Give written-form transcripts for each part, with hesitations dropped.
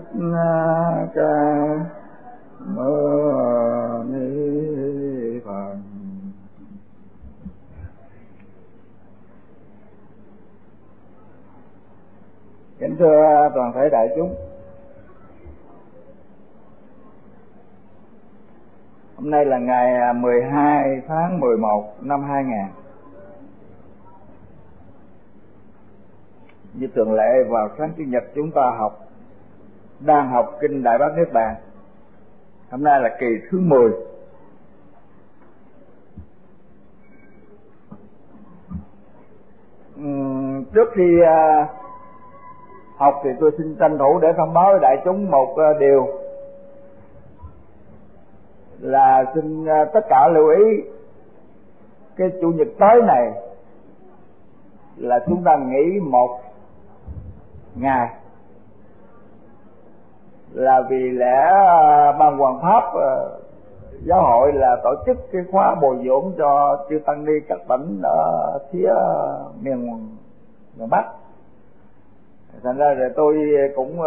Ca Mâu Ni Phật. Kính thưa toàn thể đại chúng, hôm nay là ngày 12 tháng 11 năm 2000. Như thường lệ vào sáng Chủ nhật chúng ta đang học kinh Đại Bát Niết Bàn. Hôm nay là kỳ thứ 10. Trước khi học thì tôi xin tranh thủ để thông báo với đại chúng một điều là xin tất cả lưu ý cái Chủ nhật tới này là chúng ta nghỉ một ngày, là vì lẽ ban Hoàng pháp giáo hội là tổ chức cái khóa bồi dưỡng cho chư tăng ni các tỉnh ở phía miền Bắc. Thành ra rồi tôi cũng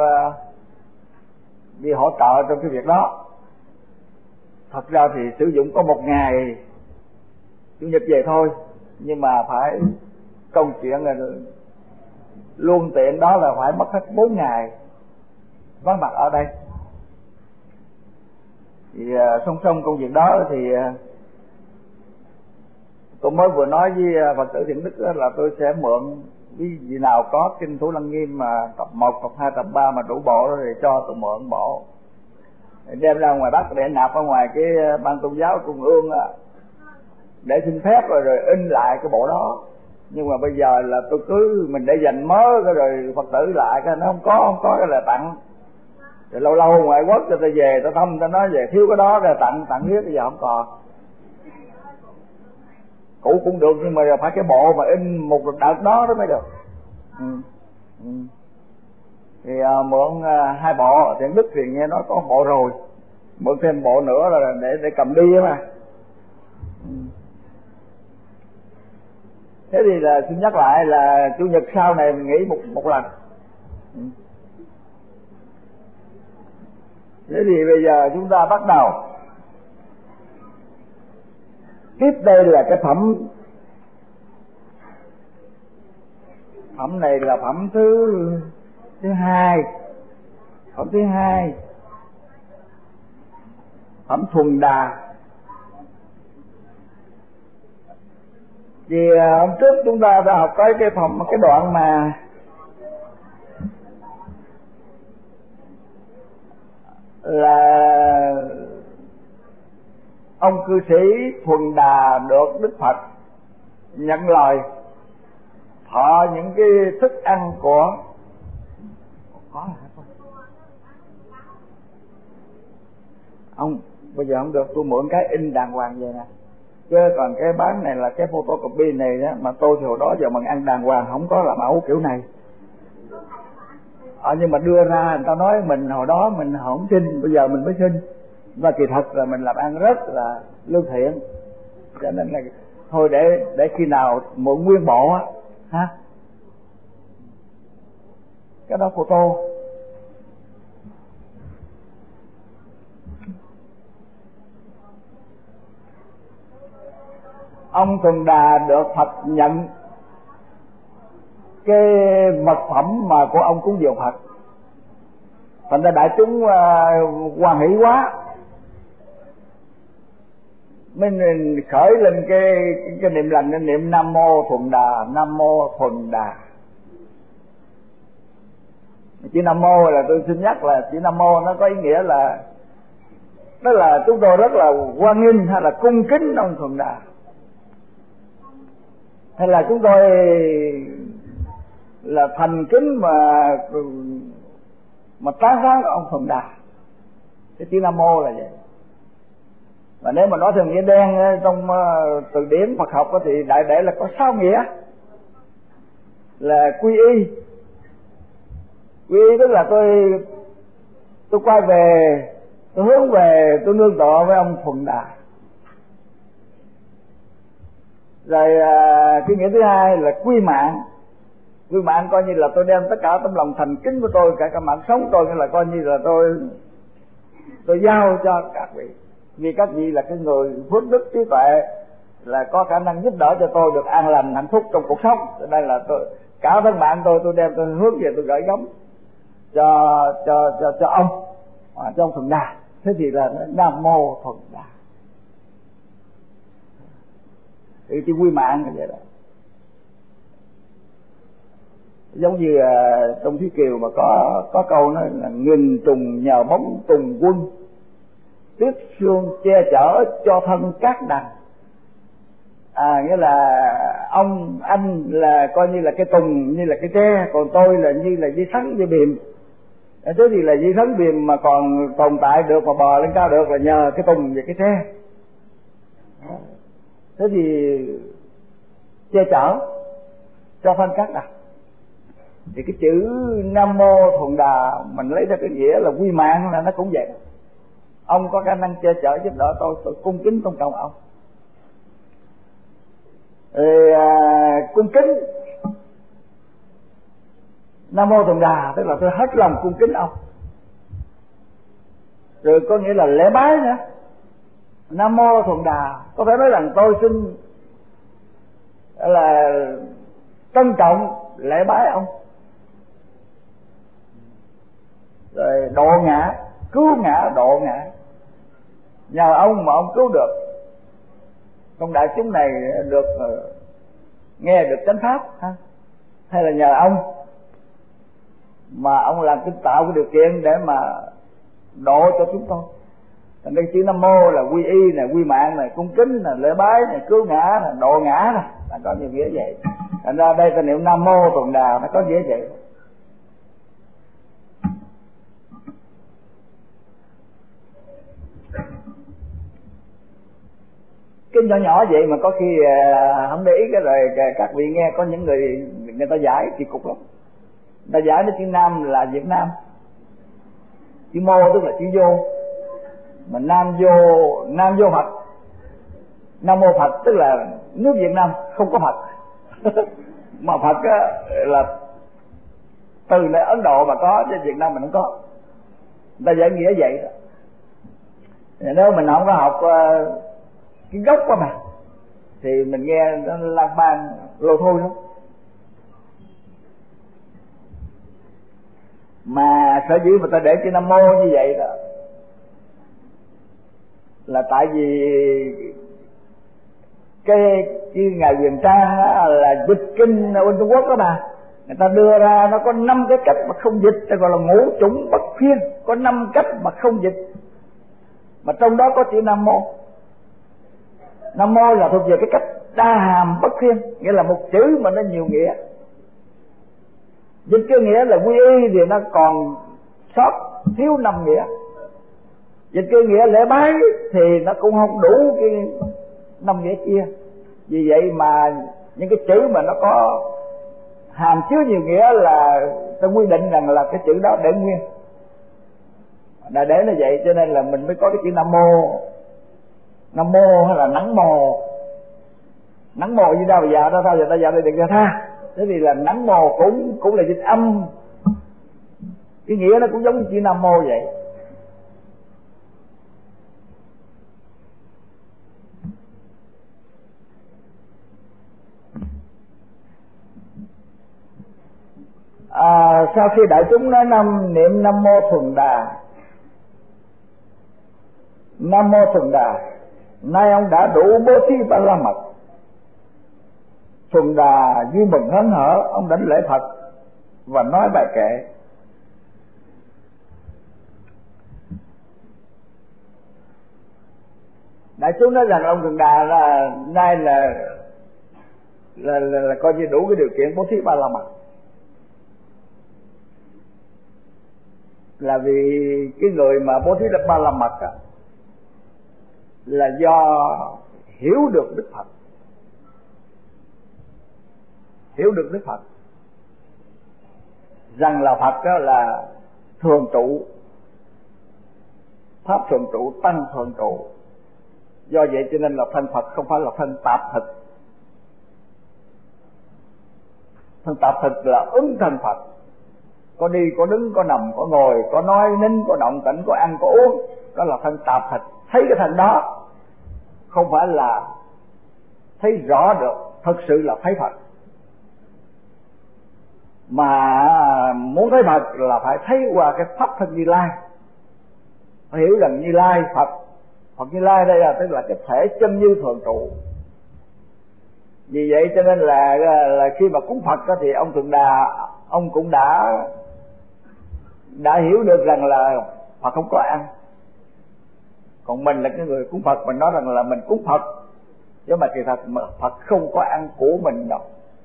đi hỗ trợ trong cái việc đó. Thật ra thì sử dụng có một ngày Chủ nhật về thôi, nhưng mà phải công chuyện là luôn tiện đó là phải mất hết 4 ngày vắng mặt ở đây. Thì song song công việc đó thì tôi mới vừa nói với Phật tử Thiện Đức là tôi sẽ mượn cái gì nào có kinh Thủ Lăng Nghiêm mà tập 1, tập 2, tập 3 mà đủ bộ đó thì cho tôi mượn bộ, đem ra ngoài Bắc để nạp ở ngoài cái ban tôn giáo Trung ương để xin phép rồi in lại cái bộ đó. Nhưng mà bây giờ là tôi cứ mình để dành mớ rồi Phật tử lại cái nó không có cái là tặng. Rồi lâu lâu ngoại quốc cho tôi về tôi thăm tôi nói về thiếu cái đó rồi tặng hết, bây giờ không còn. Cũ cũng được nhưng mà phải cái bộ mà in một đợt đó mới được. Thì mượn 2 bộ. Thiện Đức thì nghe nói có bộ rồi, mượn thêm bộ nữa là để cầm đi mà. Thế thì là xin nhắc lại là Chủ nhật sau này mình nghỉ một lần. Thế thì bây giờ chúng ta bắt đầu. Tiếp đây là cái phẩm này là phẩm thứ 2. Phẩm thứ 2, phẩm Thuần Đà. Vì hôm trước chúng ta đã học tới cái đoạn mà là ông cư sĩ Thuần Đà được Đức Phật nhận lời thọ những cái thức ăn của ông. Bây giờ không được, tôi mượn cái in đàng hoàng về nè, chứ còn cái bán này là cái photocopy này đó, mà tôi thì hồi đó giờ mình ăn đàng hoàng không có làm mẫu kiểu này. Nhưng mà đưa ra người ta nói mình hồi đó mình không xin, bây giờ mình mới xin. Và kỳ thật là mình làm ăn rất là lương thiện, cho nên là thôi để khi nào mượn nguyên bộ á ha, cái đó photo. Ông Thuần Đà được Phật nhận cái vật phẩm mà của ông cúng dường Phật, thành ra đại chúng hoan hỷ quá, mình khởi lên cái niệm lành, cái niệm Nam Mô Thuần Đà, Nam Mô Thuần Đà. Chữ Nam Mô là tôi xin nhắc là chữ Nam Mô nó có ý nghĩa là đó là chúng tôi rất là hoan nghênh hay là cung kính ông Thuần Đà, hay là chúng tôi là thành kính mà tán thán ông Thuần Đà. Cái chữ Nam Mô là vậy. Và nếu mà nói theo nghĩa đen trong từ điển Phật học thì đại để là có 6 nghĩa. Là quy y. Quy y tức là tôi quay về, tôi hướng về, tôi nương tựa với ông Thuần Đà. Rồi cái nghĩa thứ hai là quy mạng. Quy mạng coi như là tôi đem tất cả tấm lòng thành kính của tôi, cả mạng sống tôi, nghĩa là coi như là tôi giao cho các vị, vì các vị là cái người phước đức trí tuệ, là có khả năng giúp đỡ cho tôi được an lành hạnh phúc trong cuộc sống. Cho nên là tôi cả thân mạng tôi đem tôi hướng về tôi gửi gắm cho ông, cho ông Thuận Đà. Thế thì là Nam Mô Thuận Đà. Thì cái quy mạng như vậy đó. Giống như trong Thúy Kiều mà có câu nói là nghìn trùng nhờ bóng tùng quân, tuyết sương che chở cho thân cát đằng. Nghĩa là anh là coi như là cái tùng, như là cái tre, còn tôi là như là dây sắn dây bìm. Thế thì là dây sắn bìm mà còn tồn tại được mà bò lên cao được là nhờ cái tùng và cái tre. Thế thì che chở cho thân cát đằng. Thì cái chữ Nam Mô Thuận Đà mình lấy ra cái nghĩa là quy mạng, là nó cũng vậy. Ông có khả năng che chở giúp đỡ tôi cung kính tôn trọng ông. Cung kính Nam Mô Thuận Đà tức là tôi hết lòng cung kính ông. Rồi có nghĩa là lễ bái nữa. Nam Mô Thuận Đà có thể nói rằng tôi xin là trân trọng lễ bái ông. Rồi độ ngã, cứu ngã, độ ngã, nhờ ông mà ông cứu được trong đại chúng này được nghe được chánh pháp ha? Hay là nhờ ông mà ông làm cái tạo cái điều kiện để mà độ cho chúng tôi. Thành đây chữ Nam Mô là quy y này, quy mạng này, cung kính này, lễ bái này, cứu ngã này, độ ngã này, nó có nhiều nghĩa vậy. Thành ra đây ta niệm Nam Mô Thuận Đà nó có nghĩa vậy. Kinh nhỏ nhỏ vậy mà có khi không để ý cái rồi các vị nghe có những người ta giải kỳ cục lắm. Ta giải đến chữ Nam là Việt Nam, chữ Mô tức là chữ vô, mà Nam vô Phật. Nam Mô Phật tức là nước Việt Nam không có Phật. Mà Phật á, là từ nơi Ấn Độ mà có, chứ Việt Nam mình không có. Ta giải nghĩa vậy đó. Nếu mình không có học cái gốc của mà thì mình nghe nó lang bang lô thôi lắm. Mà sở dĩ mà ta để chữ Nam Mô như vậy đó là tại vì cái ngài Huyền Trang là dịch kinh ở bên Trung Quốc đó mà, người ta đưa ra nó có 5 cái cách mà không dịch, ta gọi là ngũ chủng bất phiên, có 5 cách mà không dịch, mà trong đó có chữ Nam Mô. Nam Mô là thuộc về cái cách đa hàm bất phiên, nghĩa là một chữ mà nó nhiều nghĩa. Dịch cái nghĩa là quy y thì nó còn sót thiếu 5 nghĩa. Dịch cái nghĩa lễ bái thì nó cũng không đủ cái 5 nghĩa kia. Vì vậy mà những cái chữ mà nó có hàm chứa nhiều nghĩa là ta quy định rằng là cái chữ đó để nguyên. Là để nó vậy cho nên là mình mới có cái chữ Nam Mô. Nam Mô hay là Nắng Mồ. Nắng Mồ như đâu dạ đó, giờ ta dạ đây đừng ra tha. Thế thì là Nắng Mồ cũng là dịch âm, cái nghĩa nó cũng giống như chữ Nam Mô vậy. Sau khi đại chúng nói niệm Nam Mô Thuận Đà, Nam Mô Thuận Đà, nay ông đã đủ bố thí ba la mật. Thuận Đà vui mừng hớn hở, ông đảnh lễ Phật và nói bài kệ. Đại chúng nói rằng ông Thuận Đà là nay là coi như đủ cái điều kiện bố thí ba la mật. Là vì cái người mà bố thí được ba la mật là do hiểu được Đức Phật, hiểu được Đức Phật rằng là Phật đó là thường trụ, pháp thường trụ, tăng thường trụ. Do vậy cho nên là thân Phật không phải là thân tạp thực. Thân tạp thực là ứng thân Phật, có đi có đứng có nằm có ngồi, có nói nín có động tĩnh, có ăn có uống, đó là thân tạp thực. Thấy cái thân đó không phải là thấy rõ được, thật sự là thấy Phật. Mà muốn thấy Phật là phải thấy qua cái pháp thân Như Lai, phải hiểu rằng Như Lai Phật, Phật Như Lai đây là tức là cái thể chân như thường trụ. Vì vậy cho nên là khi mà cúng Phật đó, thì ông Thượng Đà ông cũng đã hiểu được rằng là Phật không có ăn. Còn mình là cái người cúng Phật, mình nói rằng là mình cúng Phật, chứ mà kỳ thật Phật không có ăn của mình đâu.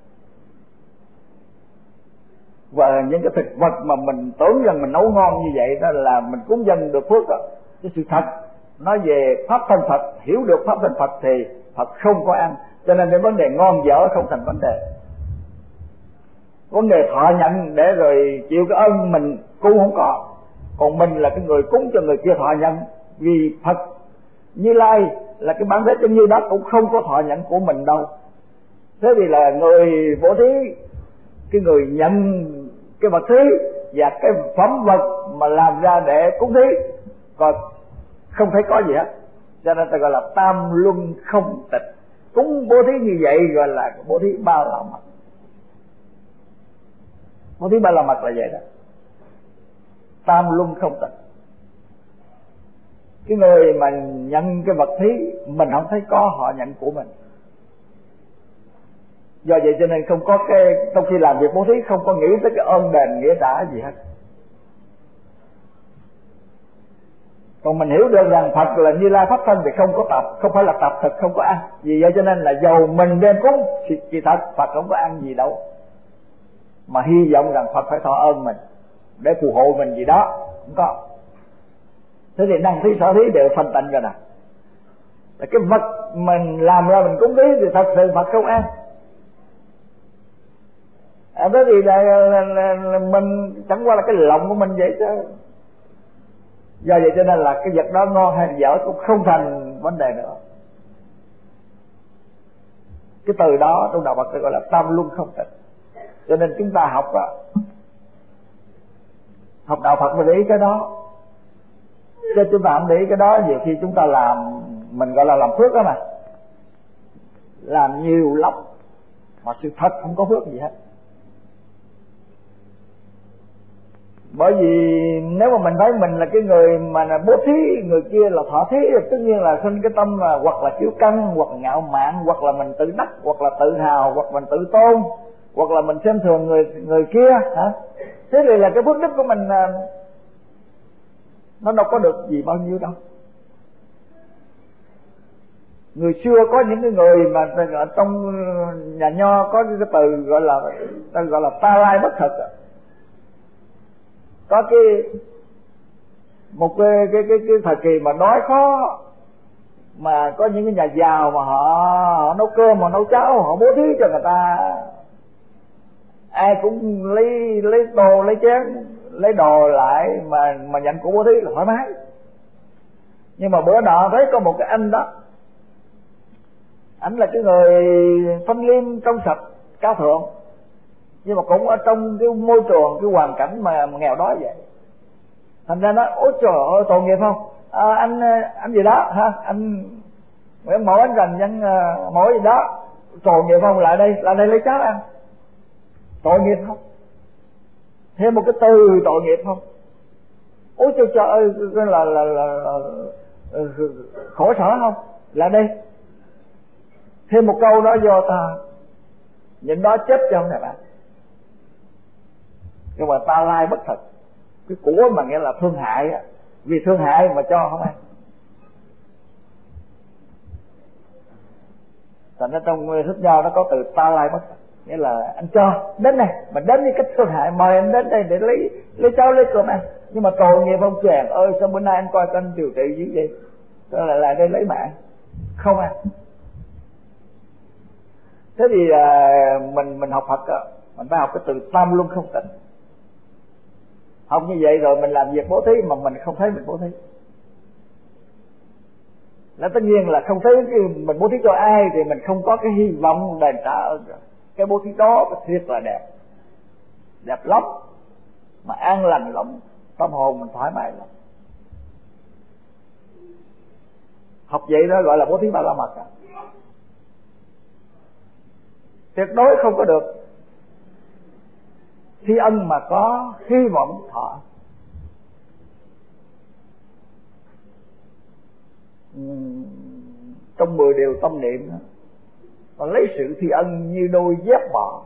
Và những cái thực vật mà mình tưởng rằng mình nấu ngon như vậy đó là mình cúng dâng được phước đó. Cái sự thật nói về pháp thân Phật, hiểu được pháp thân Phật thì Phật không có ăn. Cho nên cái vấn đề ngon dở không thành vấn đề. Vấn đề thọ nhận để rồi chịu cái ơn mình cũng không có. Còn mình là cái người cúng cho người kia thọ nhận. Vì Phật Như Lai là cái bản thể chân như đó cũng không có thọ nhận của mình đâu. Thế thì là người bố thí, cái người nhận cái vật thí và cái phẩm vật mà làm ra để cúng thí, còn không thấy có gì hết. Cho nên ta gọi là tam luân không tịch. Cúng bố thí như vậy gọi là bố thí ba la mật. Bố thí ba la mật là vậy đó, tam luân không tịch. Cái người mà nhận cái vật thí mình không thấy có, họ nhận của mình. Do vậy cho nên không có cái, trong khi làm việc bố thí không có nghĩ tới cái ơn đền nghĩa trả gì hết. Còn mình hiểu được rằng Phật là Như Lai pháp thân thì không có tập, không phải là tập thực, không có ăn. Vì vậy cho nên là dầu mình đem cúng thì kỳ thật Phật không có ăn gì đâu, mà hy vọng rằng Phật phải thọ ơn mình để phù hộ mình gì đó, không có. Thế thì năng thí sở thí đều phân tịnh rồi nè. Là cái vật mình làm ra mình cúng thí thì thật sự Phật không ăn. Thế thì là mình chẳng qua là cái lòng của mình vậy chứ. Do vậy cho nên là cái vật đó ngon hay dở cũng không thành vấn đề nữa. Cái từ đó trong đạo Phật gọi là tam luân không tịch. Cho nên chúng ta học đạo Phật mới để ý cái đó. Chứ chúng ta không để ý cái đó, nhiều khi chúng ta làm, mình gọi là làm phước đó mà, làm nhiều lắm mà sự thật không có phước gì hết. Bởi vì nếu mà mình thấy mình là cái người mà bố thí, người kia là thọ thí, tất nhiên là sinh cái tâm là hoặc là kiêu căng, hoặc là ngạo mạn, hoặc là mình tự đắc, hoặc là tự hào, hoặc mình tự tôn, hoặc là mình xem thường người kia hả? Thế thì là cái phước đức của mình nó đâu có được gì bao nhiêu đâu. Người xưa có những cái người mà trong nhà Nho có cái từ gọi là ta lai bất thực. Có một cái thời kỳ mà đói khó, mà có những cái nhà giàu mà họ nấu cơm, họ nấu cháo, họ bố thí cho người ta, ai cũng lấy đồ, lấy chén, lấy đồ lại mà nhận của bố thí là thoải mái. Nhưng mà bữa nọ thấy có một cái anh đó, ảnh là cái người thanh liêm trong sạch cao thượng, nhưng mà cũng ở trong cái môi trường, cái hoàn cảnh mà nghèo đói vậy. Thành ra nói ôi trời ơi tội nghiệp không, anh gì đó ha, anh Nguyễn Mẫu, anh Rành, anh Mẫu gì đó, tội nghiệp không, lại đây lấy cháo ăn, tội nghiệp không, thêm một cái từ tội nghiệp không. Ôi trời ơi là khổ sở không, lại đây thêm một câu đó vô ta những đó chết cho ông này bạn. Nhưng mà ta lai bất thực, cái của mà nghĩa là thương hại á, vì thương hại mà cho không ăn. Thành ra trong Thích Nho nó có từ ta lai bất thực, nghĩa là anh cho đến này, mà đến với cách thương hại, mời anh đến đây để lấy cháo lấy cơm ăn. Nhưng mà tội nghiệp ông chàng ơi, sao bữa nay anh coi anh điều trị dữ vậy, tôi lại đây lấy mạng không ăn. Thế thì mình học Phật á, mình phải học cái từ tam luân không tịnh. Học như vậy rồi mình làm việc bố thí mà mình không thấy mình bố thí, là tất nhiên là không thấy mình bố thí cho ai thì mình không có cái hy vọng đền trả ơn rồi. Cái bố thí đó thiệt là đẹp, đẹp lắm, mà an lành lắm, tâm hồn mình thoải mái lắm. Học vậy đó gọi là bố thí Ba La Mật. Tuyệt đối không có được thi ân mà có hy vọng thọ. Trong 10 điều tâm niệm đó, và lấy sự thi ân như đôi dép bò.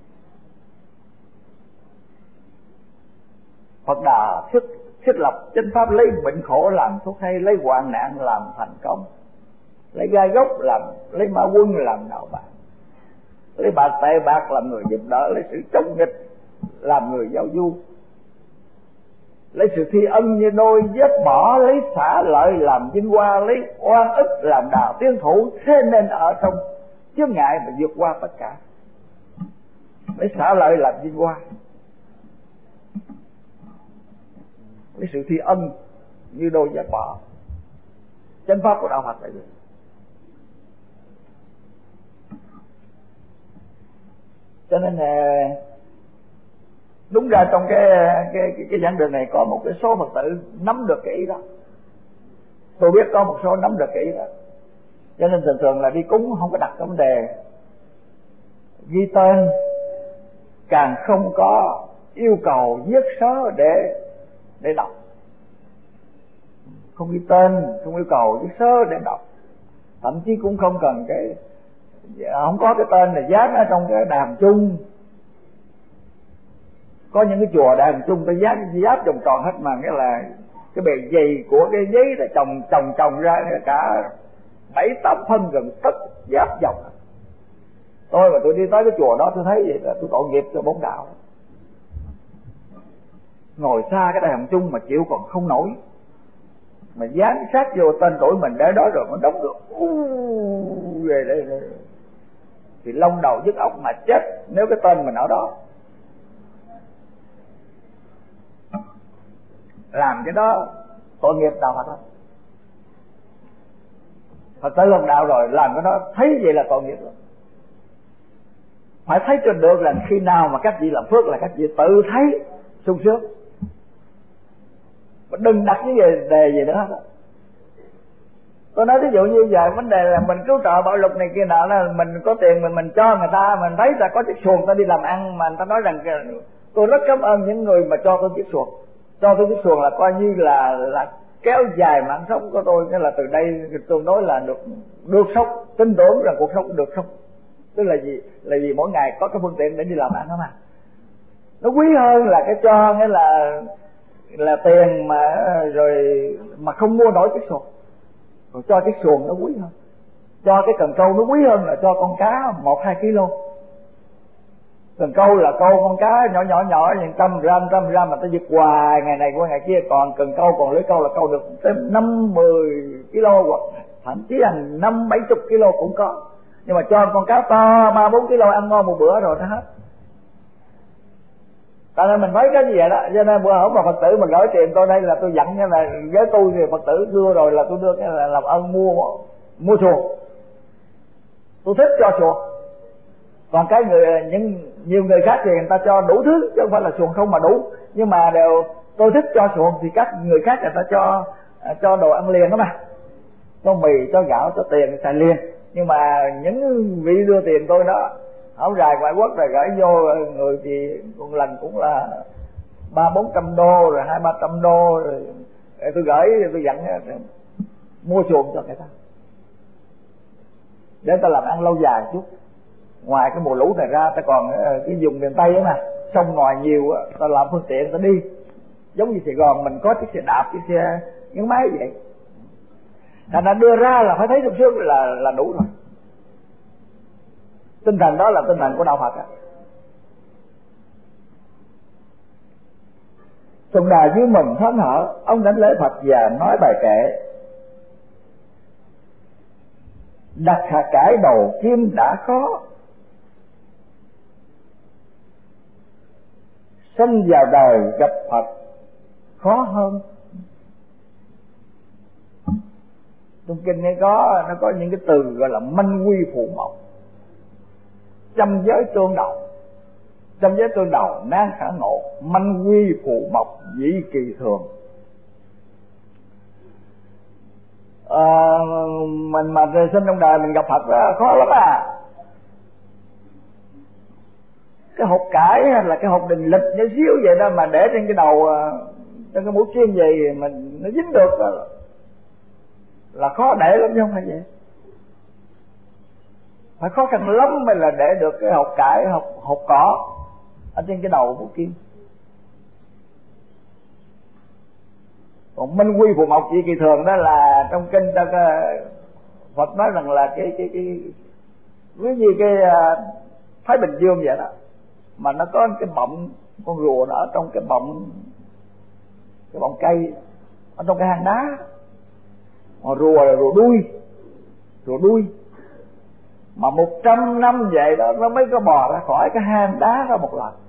Phật Đà thiết lập chánh pháp, lấy bệnh khổ làm thuốc hay, lấy hoạn nạn làm thành công, lấy gai gốc làm, lấy ma quân làm đạo bạn, lấy bạc tệ bạc làm người giúp đỡ, lấy sự chống nghịch làm người giao du, lấy sự thi ân như đôi vết bỏ, lấy xả lợi làm vinh hoa, lấy oan ức làm đạo tiến thủ. Thế nên ở trong chướng ngại mà vượt qua tất cả. Lấy xả lợi làm vinh hoa, lấy sự thi ân như đôi vết bỏ. Chánh pháp của đạo Phật là gì? Cho nên đúng ra trong cái giảng đường này có một cái số Phật tử nắm được cái ý đó. Tôi biết có một số nắm được cái ý đó, cho nên thường thường là đi cúng không có đặt cái vấn đề ghi tên, càng không có yêu cầu viết sớ để đọc, không ghi tên, không yêu cầu viết sớ để đọc, thậm chí cũng không cần cái, không có cái tên là dán ở trong cái đàn chung. Có những cái chùa đàn chung ta giáp vòng tròn hết, mà nghĩa là cái bề dày của cái giấy là chồng ra cả 7-8 phân gần tất giáp vòng. Tôi mà tôi đi tới cái chùa đó tôi thấy vậy là tôi tội nghiệp cho bốn đạo. Ngồi xa cái đàn chung mà chịu còn không nổi, mà dán sát vô tên tuổi mình để đó rồi nó đóng được về đây thì lông đầu nhức óc mà chết nếu cái tên mình ở đó. Làm cái đó tội nghiệp đạo Phật đó. Phật tử lòng đạo rồi làm cái đó thấy vậy là tội nghiệp rồi. Phải thấy cho được là khi nào mà các vị làm phước là các vị tự thấy sung sướng, mà đừng đặt những vấn đề gì nữa. Tôi nói ví dụ như vậy, vấn đề là mình cứu trợ bảo lục này kia nọ, là mình có tiền mình cho người ta, mình thấy ta có chiếc xuồng ta đi làm ăn mà người ta nói rằng tôi rất cảm ơn những người mà cho tôi chiếc xuồng. Cho tôi chiếc xuồng là coi như là kéo dài mạng sống của tôi. Nghĩa là từ đây tôi nói là được sống, tin tưởng rằng cuộc sống được sống. Tức là gì? Là vì mỗi ngày có cái phương tiện để đi làm ăn đó mà. Nó quý hơn là cái cho, nghĩa là tiền mà rồi mà không mua nổi chiếc xuồng. Rồi cho chiếc xuồng nó quý hơn, cho cái cần câu nó quý hơn là cho con cá 1-2 kg. Cần câu là câu con cá nhỏ những trăm gram mà ta giật hoài ngày này qua ngày kia, còn cần câu, còn lưới câu là câu được tới 5-10 kg hoặc thậm chí là 5-70 kg cũng có. Nhưng mà cho con cá to 3-4 kg ăn ngon một bữa rồi nó hết. Tại nên mình thấy cái như vậy đó. Cho nên bữa hổm mà Phật tử mà gửi tiền tôi đây là tôi dặn như là với tôi thì Phật tử đưa rồi là tôi đưa cái là làm ơn mua xuồng. Tôi thích cho xuồng. Còn cái nhiều người khác thì người ta cho đủ thứ chứ không phải là xuồng không mà đủ. Nhưng mà tôi thích cho xuồng thì các người khác người ta cho đồ ăn liền đó mà. Cho mì, cho gạo, cho tiền xài liền. Nhưng mà những vị đưa tiền tôi đó áo dài ngoại quốc rồi gửi vô người thì một lần cũng là 300-400 đô rồi 200-300 đô rồi tôi gửi tôi dặn mua xuồng cho người ta để ta làm ăn lâu dài chút. Ngoài cái mùa lũ này ra ta còn cái vùng miền Tây ấy mà sông ngòi nhiều ta làm phương tiện ta đi, giống như Sài Gòn mình có chiếc xe đạp, chiếc xe gắn máy vậy. Thành ra đưa ra là phải thấy sung sướng là đủ rồi. Tinh thần đó là tinh thần của đạo Phật á. Sùng Đà vui mừng thán hở, ông đánh lễ Phật và nói bài kệ: đặt hạ cải đầu kim đã khó, sinh vào đời gặp Phật khó hơn. Trong kinh này nó có những cái từ gọi là manh quy phụ mộc. Trăm giới tương đầu, trăm giới tương đầu nan khả ngộ, manh quy phù mộc dĩ kỳ thường. Mình mà sinh trong đời mình gặp Phật đó, khó lắm à. Cái hột cải hay là cái hột đình lịch nhỏ xíu vậy đó mà để trên cái đầu, trên cái mũi kim gì mình nó dính được đó, là khó để lắm chứ không phải vậy. Phải khó khăn lắm mới là để được cái hột cải, hột cỏ ở trên cái đầu mũi kim. Còn minh quy phù mộc chỉ kỳ thường đó là trong kinh ta Phật nói rằng là cái ví như cái Thái Bình Dương vậy đó, mà nó có cái bọng con rùa nó ở trong cái bọng cây, ở trong cái hang đá. Mà rùa là rùa đuôi mà 100 năm vậy đó nó mới có bò ra khỏi cái hang đá ra một lần.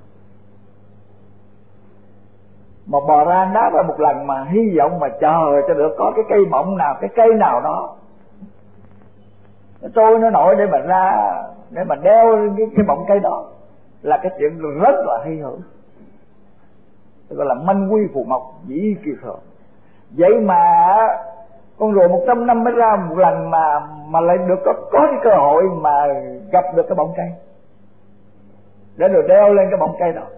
Mà bò ra hang đá ra một lần mà hy vọng mà chờ cho được có cái cây bọng nào, cái cây nào đó nó trôi nó nổi để mà ra, để mà đeo cái bọng cây đó, là cái chuyện rất là hy hữu. Gọi là manh quy phù mộc dĩ kỳ thường. Vậy mà con rùa 100 năm mới ra một lần mà lại được có cái cơ hội mà gặp được cái bọng cây để được đeo lên cái bọng cây đó.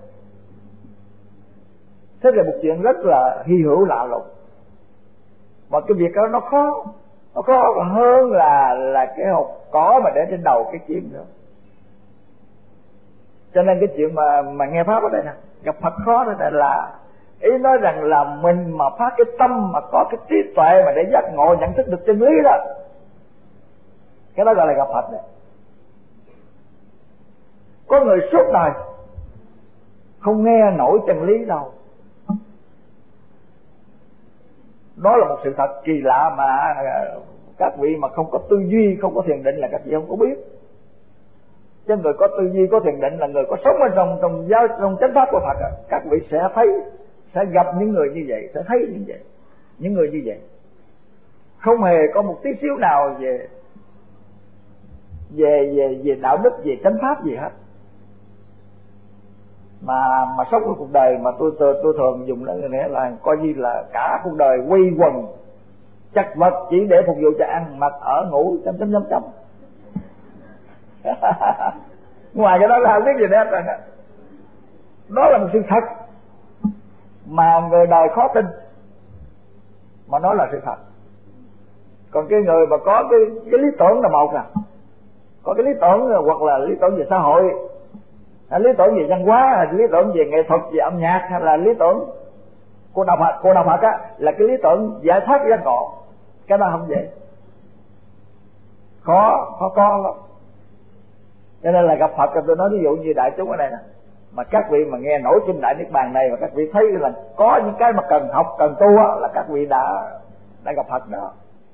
Thế là một chuyện rất là hy hữu lạ lùng. Và cái việc đó nó khó hơn là cái hột cỏ mà để trên đầu cái chim nữa. Cho nên cái chuyện mà nghe pháp ở đây nè, gặp Phật khó đó là ý nói rằng là mình mà phát cái tâm mà có cái trí tuệ mà để giác ngộ nhận thức được chân lý đó, cái đó gọi là gặp Phật đấy. Có người suốt đời không nghe nổi chân lý đâu. Đó là một sự thật kỳ lạ mà các vị mà không có tư duy, không có thiền định là các vị không có biết. Chứ người có tư duy, có thiền định là người có sống ở trong chánh pháp của Phật, các vị sẽ thấy, sẽ gặp những người như vậy, sẽ thấy như vậy, những người như vậy không hề có một tí xíu nào về đạo đức, về chánh pháp gì hết, mà sống cái cuộc đời mà tôi thường dùng nó nghĩa là coi như là cả cuộc đời quay quần chặt vật chỉ để phục vụ cho ăn mặc ở ngủ chấm. Ngoài cái đó là không biết gì nữa. Đó là một sự thật mà người đời khó tin, mà nó là sự thật. Còn cái người mà có cái lý tưởng là một có cái lý tưởng hoặc là lý tưởng về xã hội, lý tưởng về văn hóa, hay lý tưởng về nghệ thuật, về âm nhạc, hay là lý tưởng của đạo Phật á, là cái lý tưởng giải thoát giác ngộ. Cái đó không vậy, khó có lắm. Cho nên là gặp Phật, tôi nói ví dụ như đại chúng ở đây nè, mà các vị mà nghe nổi kinh Đại Niết Bàn này mà các vị thấy là có những cái mà cần học, cần tu á, là các vị đã gặp Phật đó.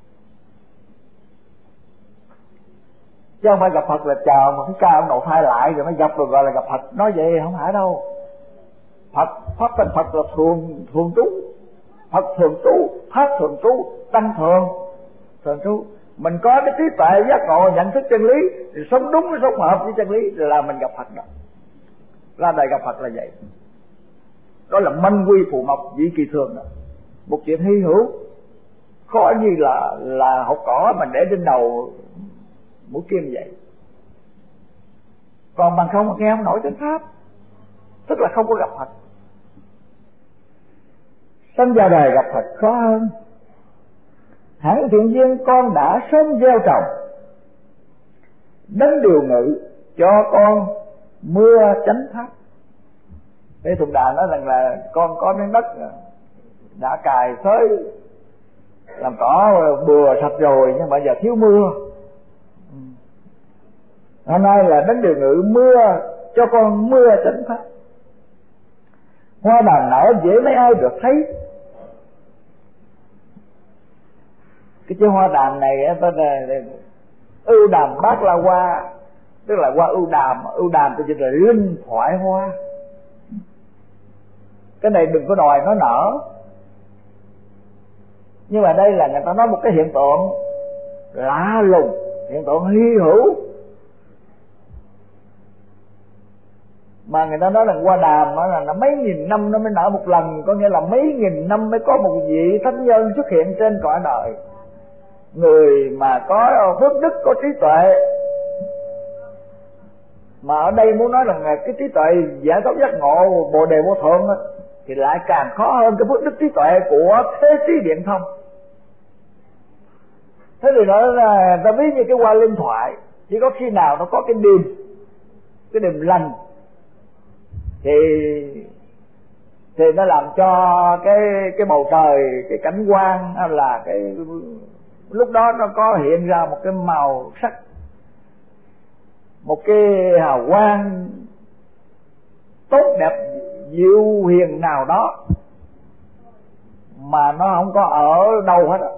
Chứ không phải gặp Phật là chờ mà cái ca ông đầu thai lại rồi mới gặp rồi gọi là gặp Phật. Nói vậy không phải đâu. Pháp tên Phật là thường trú. Phật thường trú, Pháp thường trú, Tăng thường trú. Mình có cái trí tuệ giác ngộ nhận thức chân lý thì sống đúng, sống hợp với chân lý là mình gặp Phật đó. Ra đời gặp Phật là vậy. Đó là manh quy phù mộc dĩ kỳ thường đó. Một chuyện hy hữu, khó như là hột cỏ mà để trên đầu mũi kim vậy. Còn bằng không nghe không nổi chánh pháp, tức là không có gặp Phật. Sanh ra đời gặp Phật khó hơn. Hẳn thiện duyên con đã sớm gieo trồng, đến điều ngự cho con mưa chánh pháp. Thế Thục Đà nói rằng là con có miếng đất đã cài xới làm cỏ bừa sạch rồi, nhưng mà giờ thiếu mưa. Hôm nay là đến điều ngự mưa cho con mưa chánh pháp. Hoa đàm nở dễ mấy ai được thấy. Cái chữ hoa đàm này ưu đàm bát la hoa, tức là hoa ưu đàm tôi chỉ là linh thoại hoa. Cái này đừng có đòi nó nở. Nhưng mà đây là người ta nói một cái hiện tượng lạ lùng, hiện tượng hy hữu. Mà người ta nói là hoa đàm là nó mấy nghìn năm nó mới nở một lần, có nghĩa là mấy nghìn năm mới có một vị thánh nhân xuất hiện trên cõi đời. Người mà có phước đức, có trí tuệ. Mà ở đây muốn nói là cái trí tuệ giải thoát giác ngộ Bồ đề vô thượng đó, thì lại càng khó hơn cái phước đức trí tuệ của thế trí điện thông. Thế thì nói là ta ví như cái hoa linh thoại, chỉ có khi nào nó có cái điềm lành thì nó làm cho cái bầu trời, cái cảnh quan hay là cái lúc đó nó có hiện ra một cái màu sắc, một cái hào quang tốt đẹp diệu huyền nào đó mà nó không có ở đâu hết.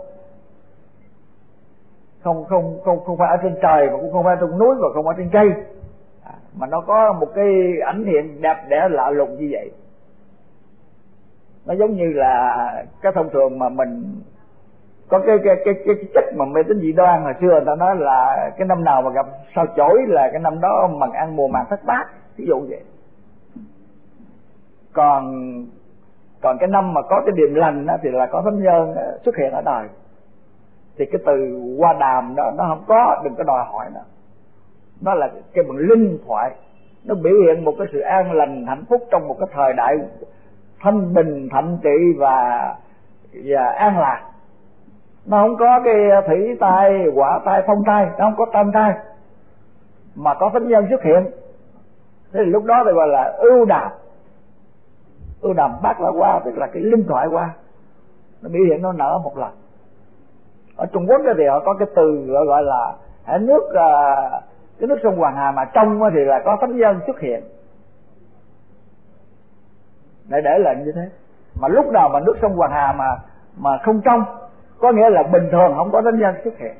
Không phải ở trên trời, mà cũng không phải trong núi, và không ở trên cây, mà nó có một cái ảnh hiện đẹp đẽ lạ lùng như vậy. Nó giống như là cái thông thường mà mình có cái chất mà mê tín dị đoan hồi xưa người ta nói là cái năm nào mà gặp sao chổi là cái năm đó mần ăn mùa màng thất bát, ví dụ vậy. Còn cái năm mà có cái điềm lành đó thì là có thánh nhân xuất hiện ở đời. Thì cái từ hoa đàm đó nó không có, đừng có đòi hỏi nữa. Nó là cái bằng linh thoại, nó biểu hiện một cái sự an lành hạnh phúc trong một cái thời đại thanh bình thạnh trị và an lạc. Nó không có cái thủy tai, hỏa tai, phong tai, nó không có tam tai, mà có thánh nhân xuất hiện. Thế thì lúc đó thì gọi là ưu đàm. Ưu đàm bát la hoa, tức là cái linh thoại hoa, nó biểu hiện nó nở một lần. Ở Trung Quốc thì họ có cái từ gọi là nước, cái nước sông Hoàng Hà mà trong thì là có thánh nhân xuất hiện, để là như thế. Mà lúc nào mà nước sông Hoàng Hà mà không trong, có nghĩa là bình thường không có thánh nhân xuất hiện.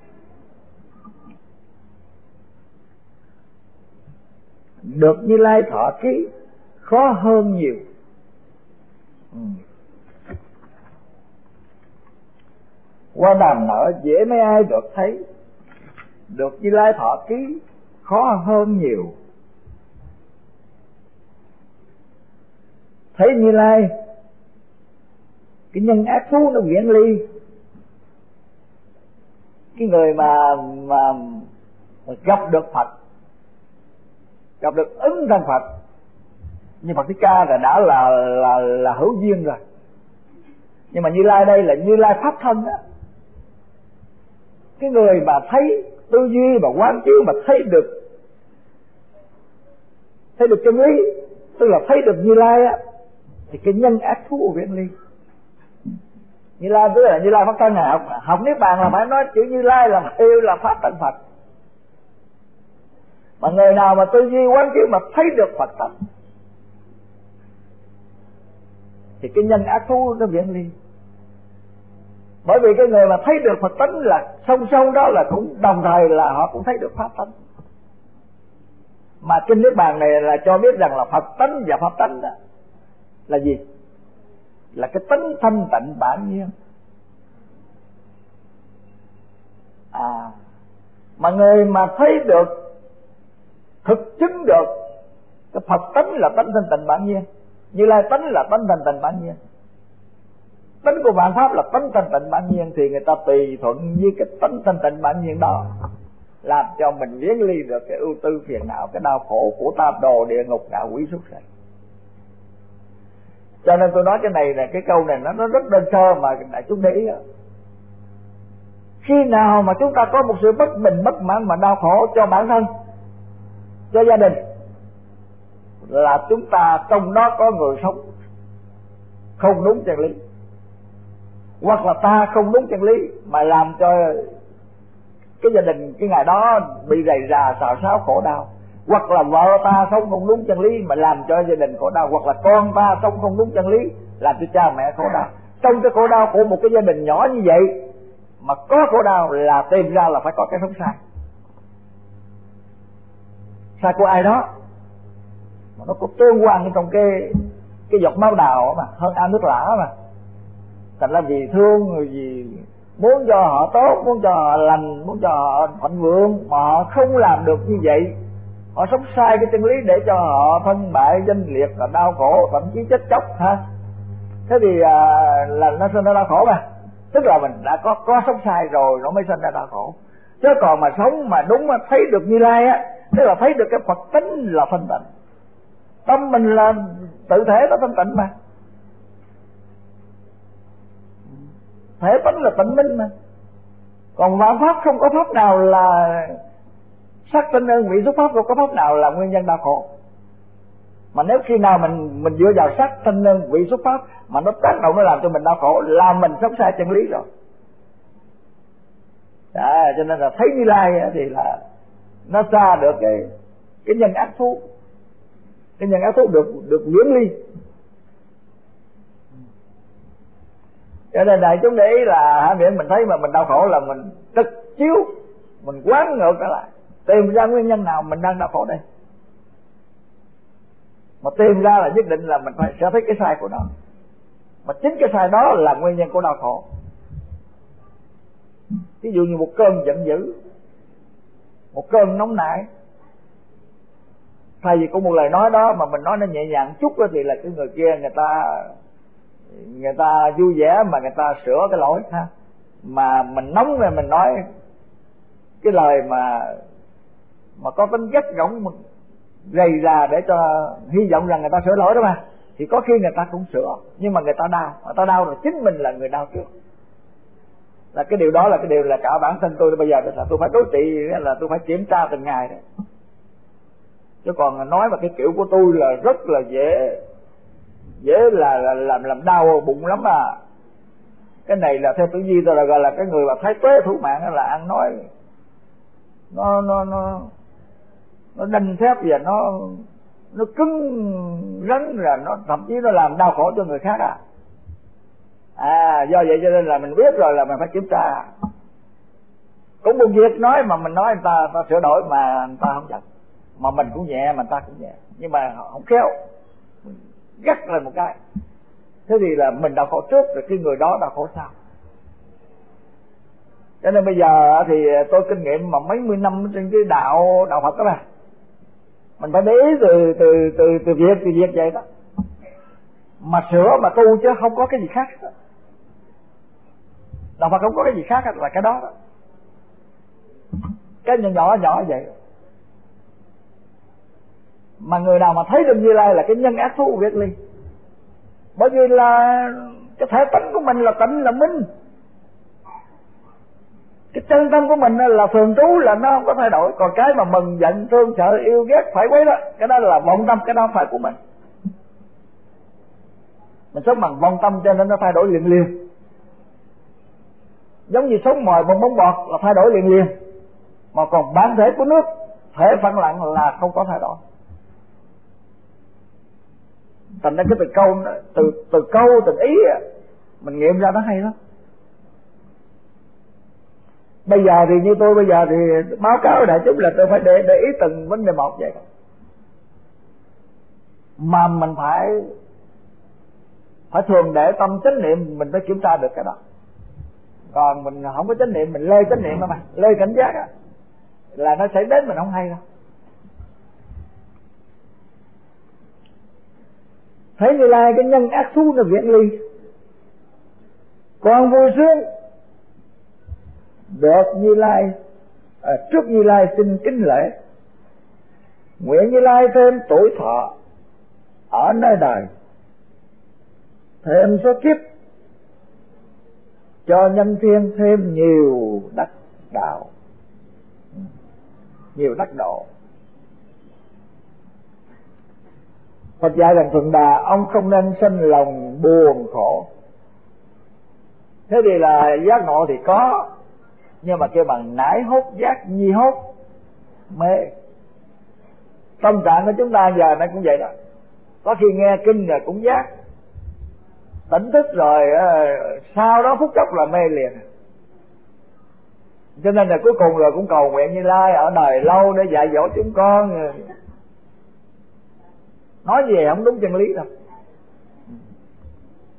Được Như Lai thọ ký khó hơn nhiều. Hoa đàm nở dễ mấy ai được thấy, được Như Lai thọ ký khó hơn nhiều. Thấy Như Lai, cái nhân ác thú nó viễn ly. Cái người mà gặp được Phật, gặp được ứng thân Phật, như Phật Thích Ca đã là hữu duyên rồi. Nhưng mà Như Lai đây là Như Lai pháp thân á. Cái người mà thấy tư duy và quán chiếu mà thấy được chân lý, tức là thấy được Như Lai á, thì cái nhân ác thú viễn ly. Như Lai tức là Như Lai pháp thân. Học Niết Bàn là phải nói chữ Như Lai là yêu là pháp thân Phật. Mà người nào mà tư duy quán chiếu mà thấy được Phật thật thì cái nhân ác thú nó viễn ly. Bởi vì cái người mà thấy được Phật tánh là song song đó là cũng đồng thời là họ cũng thấy được pháp tánh. Mà kinh Niết Bàn này là cho biết rằng là Phật tánh và pháp tánh đó là gì? Là cái tánh thanh tịnh bản nhiên. Mà người mà thấy được, thực chứng được cái Phật tánh là tánh thanh tịnh bản nhiên, Như Lai tánh là tánh thanh tịnh bản nhiên, tánh của vạn pháp là tánh thanh tịnh bản nhiên, thì người ta tùy thuận với cái tánh thanh tịnh bản nhiên đó, làm cho mình viễn ly được cái ưu tư phiền não, cái đau khổ của tam đồ địa ngục ngạ quỷ súc sanh. Cho nên tôi nói cái này là cái câu này nó rất đơn sơ mà đại chúng để ý. Khi nào mà chúng ta có một sự bất bình bất mãn mà đau khổ cho bản thân, cho gia đình, là chúng ta trong đó có người sống không đúng chân lý, hoặc là ta không đúng chân lý mà làm cho cái gia đình cái ngày đó bị rầy rà xào xáo khổ đau, hoặc là vợ ta sống không đúng chân lý mà làm cho gia đình khổ đau, hoặc là con ta sống không đúng chân lý làm cho cha mẹ khổ đau. Trong cái khổ đau của một cái gia đình nhỏ như vậy mà có khổ đau là tìm ra là phải có cái sống sai. Sai của ai đó mà nó có tương quan trong cái giọt máu đào mà hơn ao nước lã mà. Thành ra vì thương, vì muốn cho họ tốt, muốn cho họ lành, muốn cho họ thịnh vượng mà họ không làm được như vậy Họ sống sai cái chân lý để cho họ thân bại danh liệt, là đau khổ, thậm chí chết chóc ha. Thế thì là nó sinh ra đau khổ mà. Tức là mình đã có sống sai rồi nó mới sinh ra đau khổ. Chứ còn mà sống mà đúng mà thấy được Như Lai á, tức là thấy được cái Phật tính là thanh tịnh. Tâm mình là tự thể nó thanh tịnh mà. Thể tánh là tịnh minh mà. Còn vạn pháp không có pháp nào là sắc sinh ơn vị xuất pháp, không có pháp nào là nguyên nhân đau khổ. Mà nếu khi nào mình dựa vào sắc sinh ơn vị xuất pháp mà nó tác động, nó làm cho mình đau khổ, là mình sống sai chân lý rồi. Cho nên là thấy Như Lai thì là nó xa được cái nhân ác thú. Cái nhân ác thú được viễn ly. Cho nên đại chúng để ý là hả, miệng mình thấy mà mình đau khổ là mình trực chiếu, mình quán ngược trở lại, tìm ra nguyên nhân nào mình đang đau khổ đây. Mà tìm ra là nhất định là mình sẽ thấy cái sai của nó. Mà chính cái sai đó là nguyên nhân của đau khổ. Ví dụ như một cơn giận dữ, một cơn nóng nảy, thay vì có một lời nói đó mà mình nói nó nhẹ nhàng chút đó, thì là cái người kia người ta vui vẻ mà người ta sửa cái lỗi ha. Mà mình nóng rồi mình nói cái lời mà có tính gắt gỏng rầy rà để cho hy vọng rằng người ta sửa lỗi đó mà, thì có khi người ta cũng sửa, nhưng mà người ta đau rồi chính mình là người đau trước. Là cái điều đó là cái điều là cả bản thân tôi bây giờ là tôi phải đối trị, là tôi phải kiểm tra từng ngày đấy. Chứ còn nói mà cái kiểu của tôi là rất là dễ là làm đau bụng lắm à. Cái này là theo tử vi tôi là gọi là cái người mà thái tuế thủ mạng, là ăn nói nó đanh thép và nó cứng rắn, là nó thậm chí nó làm đau khổ cho người khác à. Do vậy cho nên là mình biết rồi là mình phải kiểm tra. Cũng một việc nói mà mình nói người ta sửa đổi mà người ta không nhận, mà mình cũng nhẹ mà người ta cũng nhẹ, nhưng mà họ không khéo, mình gắt lên một cái, thế thì là mình đau khổ trước rồi cái người đó đau khổ sau. Cho nên bây giờ thì tôi kinh nghiệm mà mấy mươi năm trên cái đạo Phật đó mà, mình phải để ý từ việc vậy đó, mà sửa mà tu chứ không có cái gì khác. Đạo Phật không có cái gì khác là cái đó, cái nhỏ vậy. Mà người nào mà thấy được Như Lai là cái nhân ác thú viễn ly, bởi vì là cái thể tánh của mình là tịnh là minh, cái chân tâm của mình là thường trú, là nó không có thay đổi. Còn cái mà mừng giận thương sợ yêu ghét phải quấy đó, cái đó là vọng tâm, cái đó không phải của mình. Mình sống bằng vọng tâm cho nên nó thay đổi liền. Giống như sống mồi bằng bóng bọt là thay đổi liền. Mà còn bản thể của nước, thể phẳng lặng là không có thay đổi. Thành ra cái từ câu từ ý mình nghiệm ra nó hay lắm. Bây giờ thì như tôi bây giờ thì báo cáo đại chúng là tôi phải để ý từng vấn đề một vậy. Mà mình phải thường để tâm chánh niệm, mình phải kiểm tra được cái đó. Còn mình không có chánh niệm, mình lê chánh niệm mà lê cảnh giác á, là nó sẽ đến mình không hay đâu. Thấy Như Lai cái nhân ác thú nó viễn ly, còn vui sướng được Như Lai trước Như Lai xin kính lễ, nguyện Như Lai thêm tuổi thọ ở nơi đời, thêm số kiếp cho nhân thiên thêm nhiều đắc đạo, nhiều đắc độ. Phật dạy rằng Thượng Đà ông không nên sinh lòng buồn khổ. Thế thì là giác ngộ thì có, nhưng mà kêu bằng nãi hốt giác nhi hốt mê. Tâm trạng của chúng ta giờ nó cũng vậy đó. Có khi nghe kinh rồi cũng giác, tỉnh thức rồi sau đó phút chốc là mê liền. Cho nên là cuối cùng rồi cũng cầu nguyện Như Lai ở đời lâu để dạy dỗ chúng con. Nói gì không đúng chân lý đâu.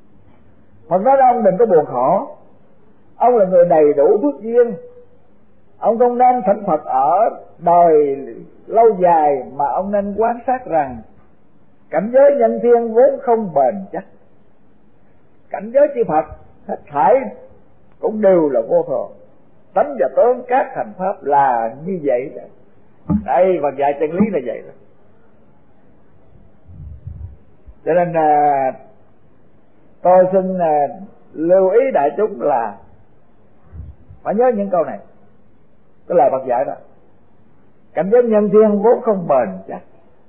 Phật nói ông đừng có buồn khổ, ông là người đầy đủ phước duyên, Ông không nên thành Phật ở đời lâu dài, mà ông nên quan sát rằng cảnh giới nhân thiên vốn không bền chắc. Cảnh giới chư Phật hết thảy cũng đều là vô thường, tánh và tướng các thành pháp là như vậy đó. Đây Phật dạy chân lý là vậy đó. Cho nên tôi xin lưu ý đại chúng là phải nhớ những câu này, cái lời Phật dạy đó. Cảnh giới nhân thiên vốn không bền chắc.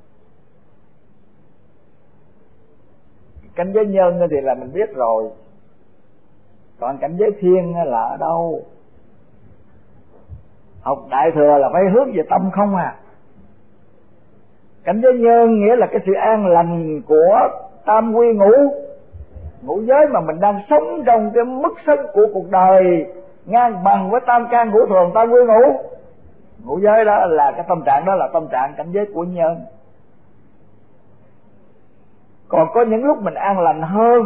Cảnh giới nhân thì là mình biết rồi, còn cảnh giới thiên là ở đâu? Học Đại Thừa là phải hướng về tâm không à. Cảnh giới nhân nghĩa là cái sự an lành của tam quy ngũ giới mà mình đang sống trong cái mức sống của cuộc đời, ngang bằng với tam can ngũ thường tam quy ngũ giới. Đó là cái tâm trạng, đó là tâm trạng cảnh giới của nhân. Còn có những lúc mình an lành hơn,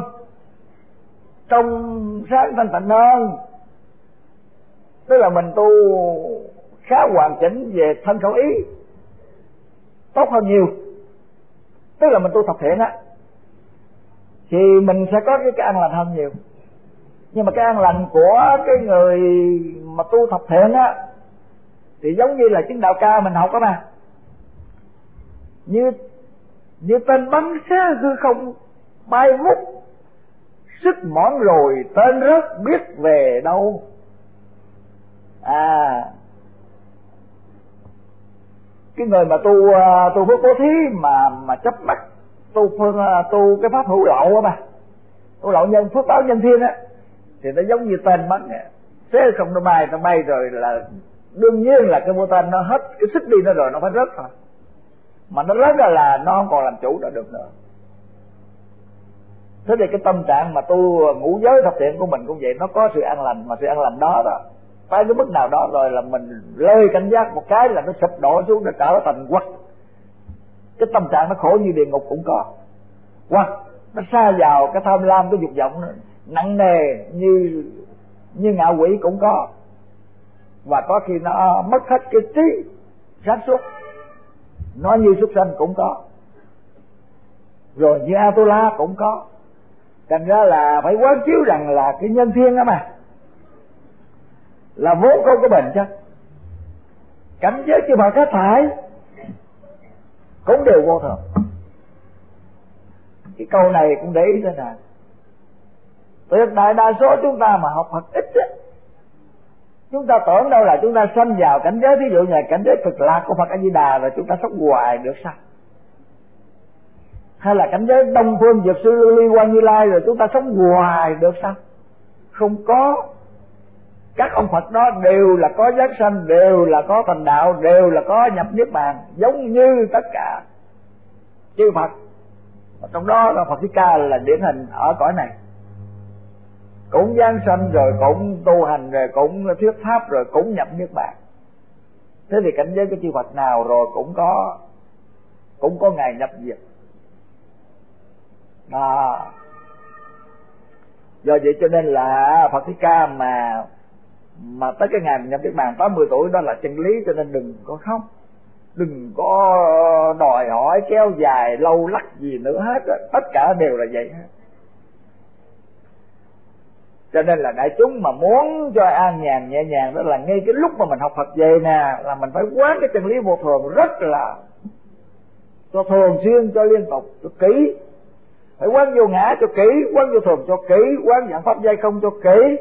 trong sáng thanh tịnh hơn, tức là mình tu khá hoàn chỉnh về thân khẩu ý, tốt hơn nhiều, tức là mình tu thập thiện á, thì mình sẽ có cái an lành hơn nhiều. Nhưng mà cái an lành của cái người mà tu thập thiện á thì giống như là chứng đạo cao mình học đó mà, như tên bắn xa hư không bay vút, sức mỏi rồi tên rớt biết về đâu. Cái người mà tu phước bố thí mà chấp mắt tu cái pháp hữu lậu á mà, hữu lậu nhân phước báo nhân thiên á, thì nó giống như tên bắn thế không, nó bay rồi là đương nhiên là cái mũi tên nó hết cái sức đi nó rồi nó phải rớt thôi, mà nó rớt là nó không còn làm chủ được nữa. Thế thì cái tâm trạng mà tu ngũ giới thập thiện của mình cũng vậy, nó có sự an lành, mà sự an lành đó tới cái mức nào đó rồi là mình lơi cảnh giác một cái là nó sụp đổ xuống, nó trở thành quắc. Cái tâm trạng nó khổ như địa ngục cũng có, hoặc nó sa vào cái tham lam, cái dục vọng nặng nề như ngạ quỷ cũng có, và có khi nó mất hết cái trí sáng suốt, nó như súc sanh cũng có, rồi như Atula cũng có. Thành ra là phải quán chiếu rằng là cái nhân thiên đó mà là vốn không có bền chắc. Cảnh giới chư Phật hết thảy cũng đều vô thường. Cái câu này cũng để ý thế nào, tuyệt đại đa số chúng ta mà học Phật ít á, chúng ta tưởng đâu là chúng ta sanh vào cảnh giới, ví dụ như là cảnh giới cực lạc của Phật A Di Đà rồi chúng ta sống hoài được sao? Hay là cảnh giới Đông Phương Dược Sư Lưu Ly Quan Như Lai rồi chúng ta sống hoài được sao? Không có. Các ông Phật đó đều là có giác sanh, đều là có thành đạo, đều là có nhập niết bàn, giống như tất cả chư Phật. Trong đó là Phật Thích Ca là điển hình ở cõi này, cũng giáng sanh rồi cũng tu hành rồi cũng thuyết pháp rồi cũng nhập niết bàn. Thế thì cảnh giới của chư Phật nào rồi cũng có ngày nhập diệt. Do vậy cho nên là Phật Thích Ca mà tới cái ngày nhập niết bàn 80 tuổi đó là chân lý, cho nên đừng có khóc, đừng có đòi hỏi kéo dài lâu lắc gì nữa hết, tất cả đều là vậy hết. Cho nên là đại chúng mà muốn cho an nhàn nhẹ nhàng đó là ngay cái lúc mà mình học Phật về nè, là mình phải quán cái chân lý vô thường rất là cho thường xuyên, cho liên tục, cho kỹ. Phải quán vô ngã cho kỹ, quán vô thường cho kỹ, quán dạng pháp giai không cho kỹ.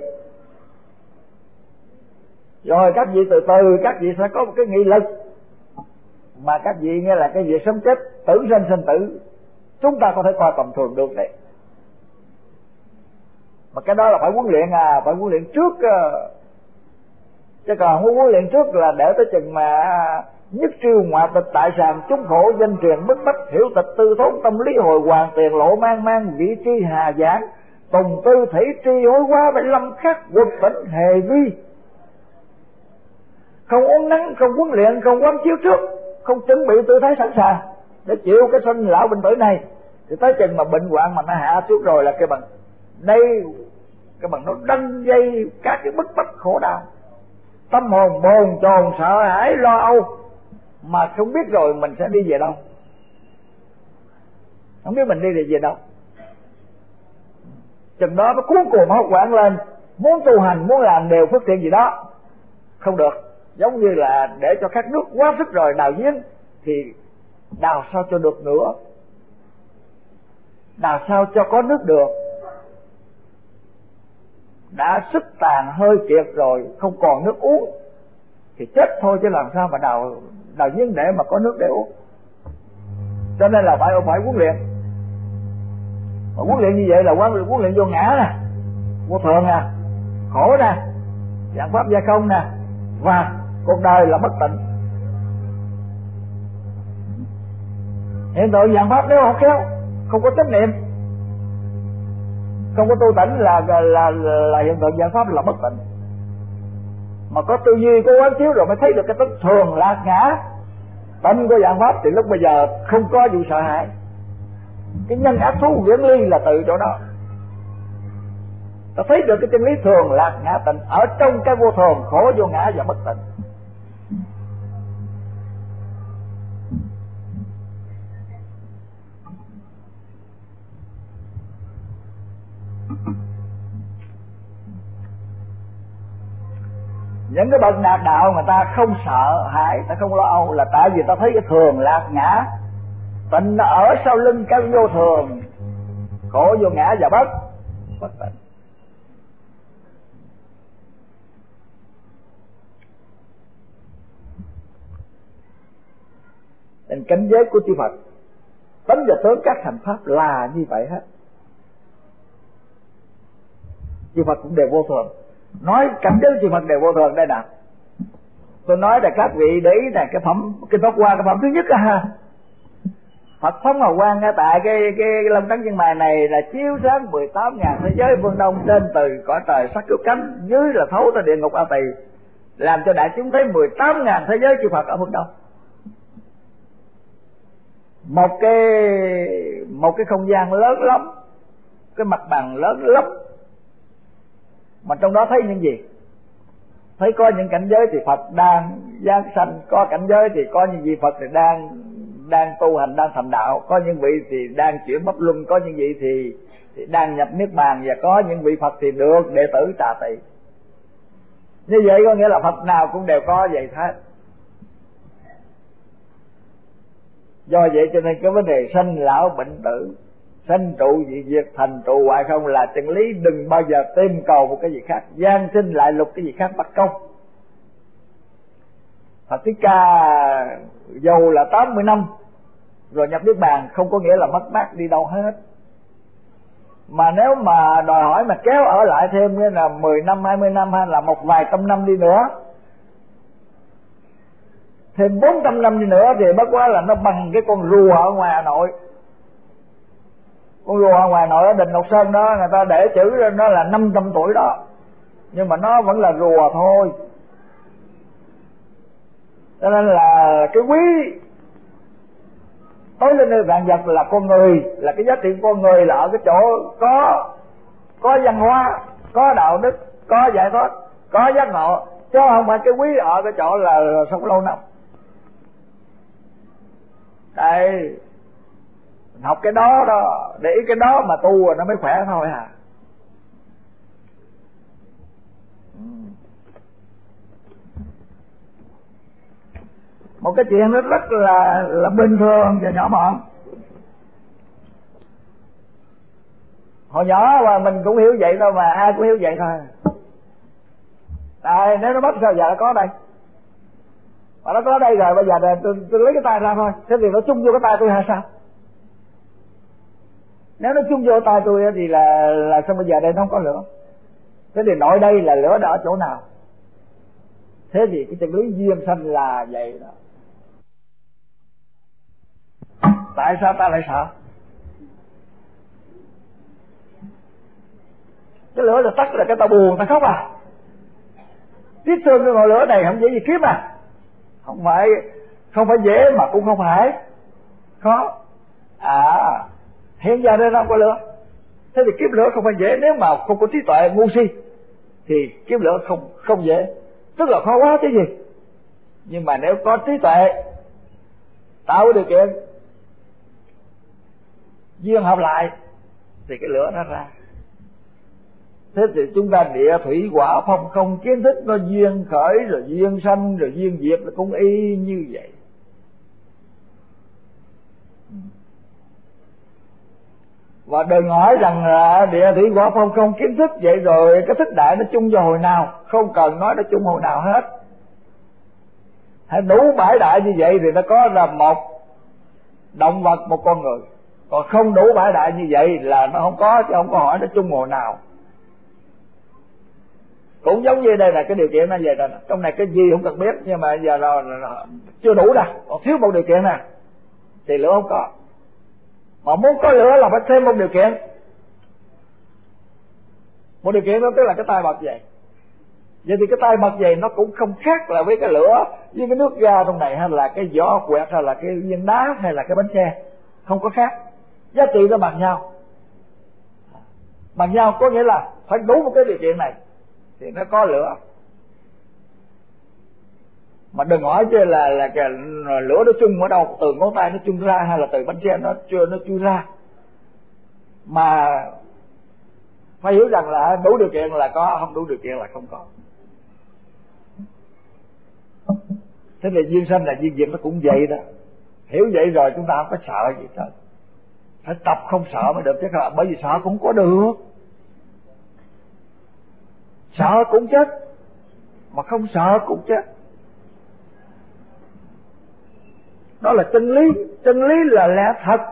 Rồi các vị từ từ các vị sẽ có một cái nghị lực mà các vị nghe là cái việc sống chết, tử sanh sinh tử, chúng ta có thể coi tầm thường được đấy. Mà cái đó là phải huấn luyện, phải huấn luyện trước, chứ còn không huấn luyện trước là để tới chừng mà nhất triều ngoại tịch tại sàn chúng khổ danh truyền bức bách, hiểu tịch tư thốn tâm lý hồi hoàng tiền lộ mang vị tri hà giảng tùng tư thủy tri hối quá phải lâm khắc quật tỉnh hề vi. Không uống nắng, không huấn luyện, không quán chiếu trước, không chuẩn bị tư thế sẵn sàng để chịu cái sinh lão bệnh tử này, thì tới chừng mà bệnh hoạn mà nó hạ xuống rồi là cái bằng đây, cái bằng nó đâm dây các cái bức bách khổ đau, tâm hồn bồn chồn sợ hãi lo âu, mà không biết rồi mình sẽ đi về đâu, không biết mình đi về đâu. Chừng đó nó cuốn cuồng hốt hoảng lên, muốn tu hành, muốn làm điều phước thiện gì đó không được. Giống như là để cho khát nước quá sức rồi đào giếng thì đào sao cho được nữa, đào sao cho có nước được. Đã sức tàn hơi kiệt rồi, không còn nước uống thì chết thôi, chứ làm sao mà đào giếng để mà có nước để uống. Cho nên là phải huấn luyện. Mà huấn luyện như vậy là huấn luyện vô ngã nè, vô thường nè, khổ nè, dạng pháp gia không nè, và cuộc đời là bất tịnh. Hiện tượng dạng pháp nếu không khéo, không có chánh niệm, không có tu tỉnh là hiện tượng dạng pháp là bất tịnh. Mà có tư duy, có quán chiếu rồi mới thấy được cái tính thường lạc ngã tịnh của dạng pháp, thì lúc bây giờ không có vụ sợ hãi. Cái nhân ác thú viễn ly là từ chỗ đó. Ta thấy được cái chân lý thường lạc ngã tịnh ở trong cái vô thường, khổ vô ngã và bất tịnh. Những cái bậc đạt đạo người ta không sợ hãi, ta không lo âu là tại vì ta thấy cái thường lạc ngã tịnh ở sau lưng cái vô thường, khổ vô ngã và bất tịnh. Nên cảnh giới của chư Phật, tánh và tướng các hành pháp là như vậy hết. Chư Phật cũng đều vô thường. Nói cảnh giới chư Phật đều vô thường đây nè. Tôi nói là các vị để ý nè, cái phẩm Kinh Pháp Hoa, cái phẩm thứ nhất á ha. Phật phóng hào quang ngay tại cái lông trắng chân mày này là chiếu sáng 18.000 thế giới phương Đông, trên từ cõi trời sắc cứu cánh, dưới là thấu tới địa ngục A Tỳ, làm cho đại chúng thấy 18.000 thế giới chư Phật ở phương Đông. Một cái không gian lớn lắm, cái mặt bằng lớn lắm, mà trong đó thấy những gì? Thấy có những cảnh giới thì Phật đang giáng sanh, có cảnh giới thì có những vị Phật thì đang tu hành, đang thành đạo, có những vị thì đang chuyển pháp luân, có những vị thì đang nhập niết bàn, và có những vị Phật thì được đệ tử trà tỳ. Như vậy có nghĩa là Phật nào cũng đều có vậy hết. Do vậy cho nên cái vấn đề sanh lão bệnh tử, sanh trụ dị diệt, thành trụ hoại không là chân lý. Đừng bao giờ tìm cầu một cái gì khác, gian sinh lại lục cái gì khác bất công. Phật Thích Ca dầu là 80 năm rồi nhập niết bàn, không có nghĩa là mất mát đi đâu hết. Mà nếu mà đòi hỏi mà kéo ở lại thêm như là 10 năm, 20 năm hay là một vài trăm năm đi nữa, thêm 400 năm đi nữa, thì bất quá là nó bằng cái con rùa ở ngoài Hà Nội. Con rùa ở ngoài Hà Nội ở Đình Ngọc Sơn đó, người ta để chữ nó là 500 tuổi đó, nhưng mà nó vẫn là rùa thôi. Cho nên là cái quý tối lên nơi vạn vật là con người, là cái giá trị của con người là ở cái chỗ có văn hóa, có đạo đức, có giải thoát, có giác ngộ, chứ không phải cái quý ở cái chỗ là sống lâu năm. Đây, học cái đó đó, để ý cái đó mà tu rồi nó mới khỏe thôi à. Một cái chuyện nó rất là bình thường và nhỏ mọn. Hồi nhỏ mà mình cũng hiểu vậy thôi, mà ai cũng hiểu vậy thôi. Đây, nếu nó mất sao giờ nó có đây. Mà nó có đây rồi, bây giờ tôi lấy cái tay ra thôi. Thế thì nó chung vô cái tay tôi hay sao? Nếu nó chung vô tay tôi thì là sao bây giờ đây nó không có lửa? Thế thì nội đây là lửa đã ở chỗ nào? Thế thì cái chân lý duyên sanh là vậy đó. Tại sao ta lại sợ? Cái lửa là tắt là cái tao buồn, tao khóc à? Tiếc thương cái ngọn lửa này không dễ gì kiếm à? Không phải dễ mà cũng không phải khó. Hiện giờ đây không có lửa. Thế thì kiếm lửa không phải dễ. Nếu mà không có trí tuệ ngu si thì kiếm lửa không dễ. tức là khó quá chứ gì. Nhưng mà nếu có trí tuệ tạo cái điều kiện duyên hợp lại thì cái lửa nó ra. Thế thì chúng ta địa thủy hỏa phong không kiến thức nó duyên khởi rồi duyên sanh rồi duyên diệt là cũng y như vậy. Và đừng hỏi rằng là địa thủy hỏa phong không kiến thức vậy rồi cái thức đại nó chung vào hồi nào. Không cần nói nó chung hồi nào hết. Hãy đủ bãi đại như vậy thì nó có là một động vật, một con người. Còn không đủ bãi đại như vậy là nó không có, chứ không có hỏi nó chung hồi nào. Cũng giống như đây là cái điều kiện nó vậy rồi. Trong này cái gì không cần biết, nhưng mà giờ là chưa đủ đâu, còn thiếu một điều kiện nè thì lửa không có. Mà muốn có lửa là phải thêm một điều kiện. Một điều kiện đó tức là cái tay bật vậy. Vậy thì cái tay bật vậy nó cũng không khác là với cái lửa, với cái nước ga trong này, hay là cái vỏ quẹt, hay là cái viên đá, hay là cái bánh xe. Không có khác. Giá trị nó bằng nhau. Bằng nhau có nghĩa là phải đủ một cái điều kiện này thì nó có lửa. Mà đừng hỏi chứ là cái lửa nó chung ở đâu, từ ngón tay nó chung ra hay là từ bánh xe nó chui ra. Mà phải hiểu rằng là đủ điều kiện là có, không đủ điều kiện là không có. Thế thì duyên sanh là duyên diệt nó cũng vậy đó. Hiểu vậy rồi chúng ta không có sợ gì hết. Phải tập không sợ mới được chứ, bởi vì sợ cũng có được. Sợ cũng chết, mà không sợ cũng chết. Đó là chân lý. Chân lý là lẽ thật.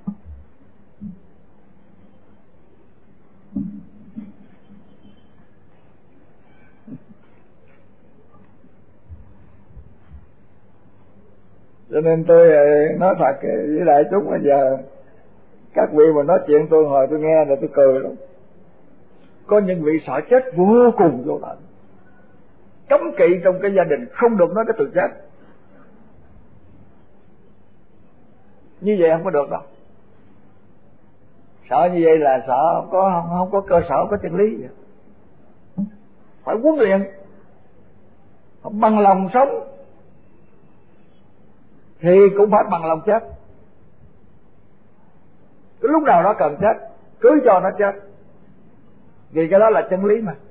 Cho nên tôi nói thật với đại chúng bây giờ, các vị mà nói chuyện tôi hồi tôi nghe rồi tôi cười lắm. Có những vị sợ chết vô cùng vô tận, cấm kỵ trong cái gia đình không được nói cái từ chết. Như vậy không có được đâu. Sợ như vậy là sợ không có cơ sở, không có chân lý. Phải huấn luyện bằng lòng sống thì cũng phải bằng lòng chết. Cái lúc nào nó cần chết cứ cho nó chết, vì cái đó là chân lý mà.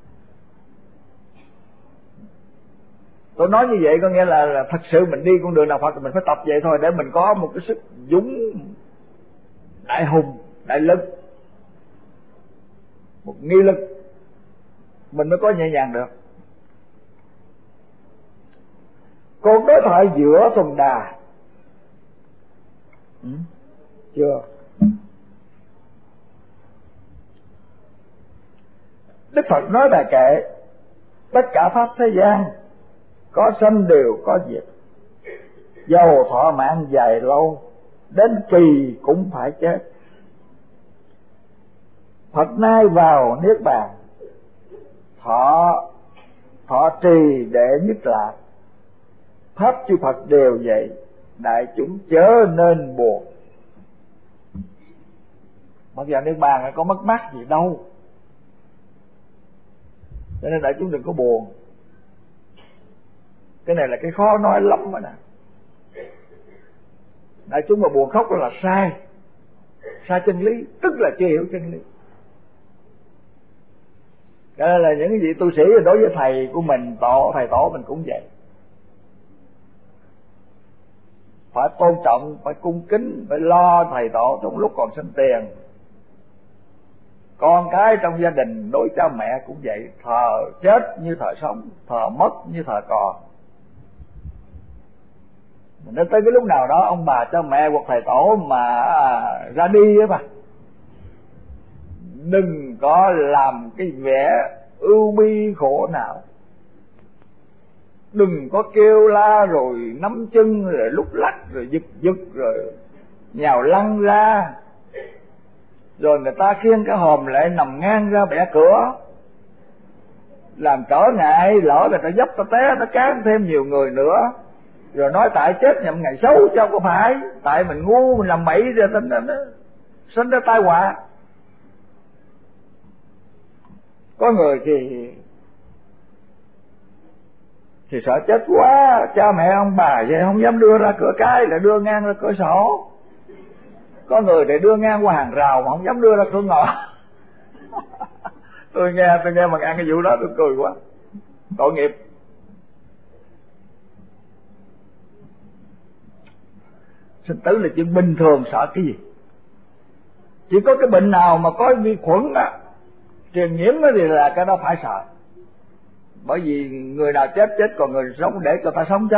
Tôi nói như vậy có nghĩa là thật sự mình đi con đường nào Phật thì mình phải tập vậy thôi, để mình có một cái sức dũng đại hùng, đại lực, một nghi lực, mình mới có nhẹ nhàng được. Còn đối thoại giữa tuần đà chưa? Đức Phật nói Đại Kệ, tất cả pháp thế gian có sanh đều có diệt, dầu thọ mạng dài lâu đến kỳ cũng phải chết. Phật nay vào niết bàn, thọ trì đệ nhất lạc, pháp chư Phật đều vậy, đại chúng chớ nên buồn. Mặc dù niết bàn có mất mát gì đâu, cho nên đại chúng đừng có buồn. Cái này là cái khó nói lắm đó nè. Đại chúng mà buồn khóc là sai chân lý, tức là chưa hiểu chân lý. Cái này là những gì tu sĩ đối với thầy của mình, thầy tổ mình cũng vậy. Phải tôn trọng, phải cung kính, phải lo thầy tổ trong lúc còn sinh tiền. Con cái trong gia đình đối cha mẹ cũng vậy, thờ chết như thờ sống, thờ mất như thờ còn. Nên tới cái lúc nào đó ông bà cha mẹ hoặc thầy tổ mà ra đi á mà, đừng có làm cái vẻ ưu bi khổ não, đừng có kêu la rồi nắm chân rồi lúc lắc rồi giật rồi nhào lăn ra, rồi người ta khiêng cái hòm lại nằm ngang ra bẻ cửa, làm trở ngại, lỡ người ta dấp ta té ta cán thêm nhiều người nữa, rồi nói tại chết nhậm ngày xấu chứ không phải, tại mình ngu mình làm bậy rồi sinh ra tai họa. Có người thì thì sợ chết quá, cha mẹ ông bà vậy không dám đưa ra cửa cái, lại đưa ngang ra cửa sổ. Có người để đưa ngang qua hàng rào mà không dám đưa ra cửa ngõ. tôi nghe mà ăn cái vụ đó tôi cười quá, tội nghiệp. Sinh tử là chuyện bình thường, sợ cái gì? Chỉ có cái bệnh nào mà có vi khuẩn đó, truyền nhiễm đó thì là cái đó phải sợ. Bởi vì người nào chết, còn người sống để cho ta sống chứ.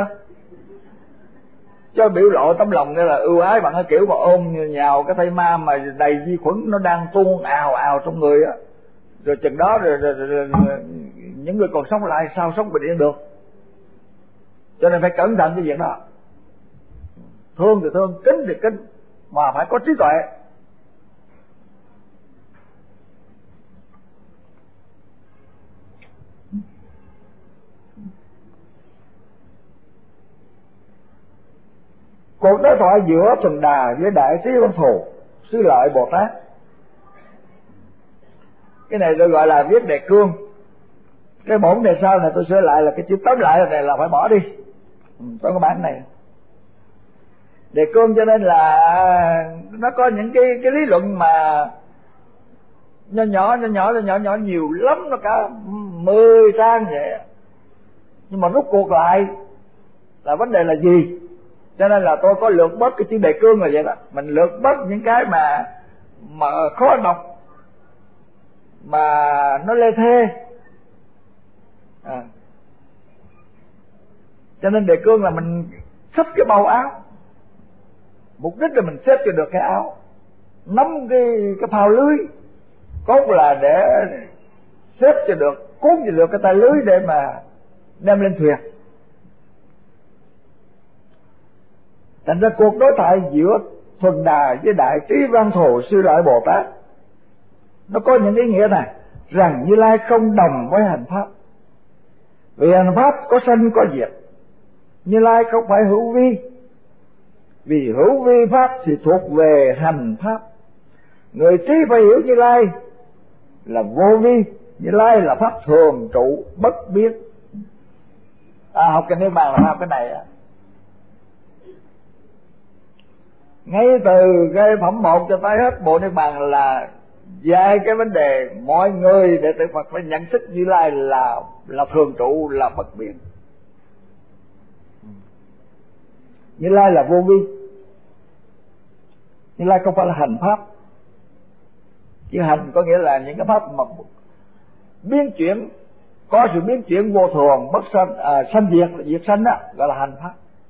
Cho biểu lộ tấm lòng đây là ưu ái bằng cái kiểu mà ôm nhào cái thây ma mà đầy vi khuẩn nó đang tuôn ào ào trong người á. Rồi chừng đó rồi những người còn sống lại sao sống bình yên được. Cho nên phải cẩn thận cái việc đó. Thương thì thương, kính thì kính, mà phải có trí tuệ. Cuộc đối thoại giữa Thuần Đà với Đại Trí Văn Thù Sư Lợi Bồ Tát, cái này tôi gọi là viết đề cương. Cái bổn đề sau này tôi sửa lại là cái chữ tóm lại này là phải bỏ đi. Tôi có bản này đề cương, cho nên là nó có những cái lý luận mà nhỏ nhiều lắm, nó cả 10 trang vậy. Nhưng mà rút cuộc lại là vấn đề là gì? Cho nên là tôi có lược bớt cái chữ đề cương là vậy đó. Mình lược bớt những cái mà khó đọc, mà nó lê thê. Cho nên đề cương là mình xách cái bao áo, mục đích là mình xếp cho được cái áo, nắm cái phao lưới, cốt là để xếp cho được, cuốn cho được cái tay lưới để mà đem lên thuyền. Thành ra cuộc đối thoại giữa Thuần Đà với Đại Trí Văn Thù Sư Lợi Bồ Tát nó có những ý nghĩa này, rằng Như Lai không đồng với hành pháp. Vì hành pháp có sanh có diệt, Như Lai không phải hữu vi. Vì hữu vi pháp thì thuộc về hành pháp. Người trí phải hiểu Như Lai là vô vi, Như Lai là pháp thường trụ bất biến. Học Kinh Niết Bàn là học cái này á. Ngay từ cái phẩm 1 cho tới hết bộ Niết Bàn là dạy cái vấn đề mọi người đệ tử Phật phải nhận thức Như Lai là thường trụ, là bất biến. Như Lai là vô vi. Như Lai không phải là hành pháp. Chứ hành có nghĩa là những cái pháp mà biến chuyển, có sự biến chuyển vô thường, bất sanh, sanh diệt, diệt sanh đó gọi là hành pháp.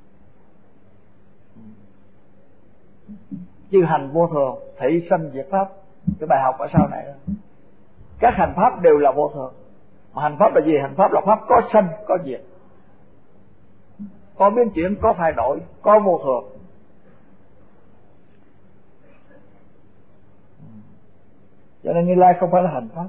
Chứ hành vô thường, thị sanh diệt pháp. Cái bài học ở sau này, các hành pháp đều là vô thường. Mà hành pháp là gì? Hành pháp là pháp có sanh có diệt, có biến chuyển, có thay đổi, có vô thường. Cho nên Như Lai không phải là hành pháp.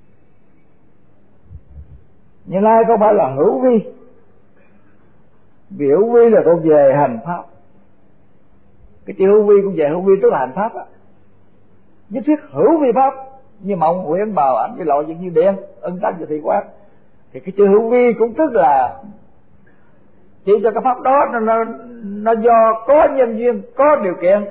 Như Lai không phải là hữu vi. Vì hữu vi là thuộc về hành pháp. Cái chữ hữu vi cũng về hữu vi tức là hành pháp á. Nhất thiết hữu vi pháp, như mộng huyễn bào ảnh với lộ như điện, ân tắc và thị quán. Thì cái chữ hữu vi cũng tức là chỉ cho cái pháp đó nó do có nhân duyên, có điều kiện,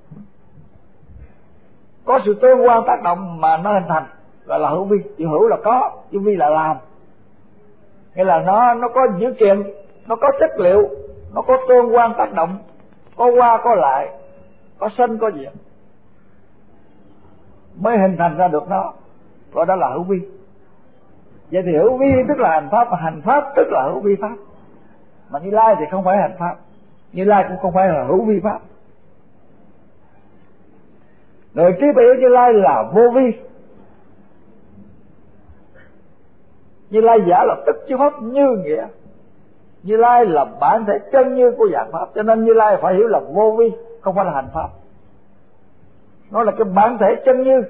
có sự tương quan tác động mà nó hình thành, gọi là hữu vi. Chữ hữu là có, chữ vi là làm. Nghĩa là nó có dữ kiện, nó có chất liệu, nó có tương quan tác động, có qua có lại, có sanh có diệt, mới hình thành ra được nó, gọi đó là hữu vi. Vậy thì hữu vi tức là hành pháp, và hành pháp tức là hữu vi pháp. Mà Như Lai thì không phải hành pháp, Như Lai cũng không phải là hữu vi pháp. Người trí biểu Như Lai là vô vi. Như Lai giả là tức chứ pháp như nghĩa. Như Lai là bản thể chân như của dạng pháp. Cho nên Như Lai phải hiểu là vô vi, không phải là hành pháp. Nó là cái bản thể chân như,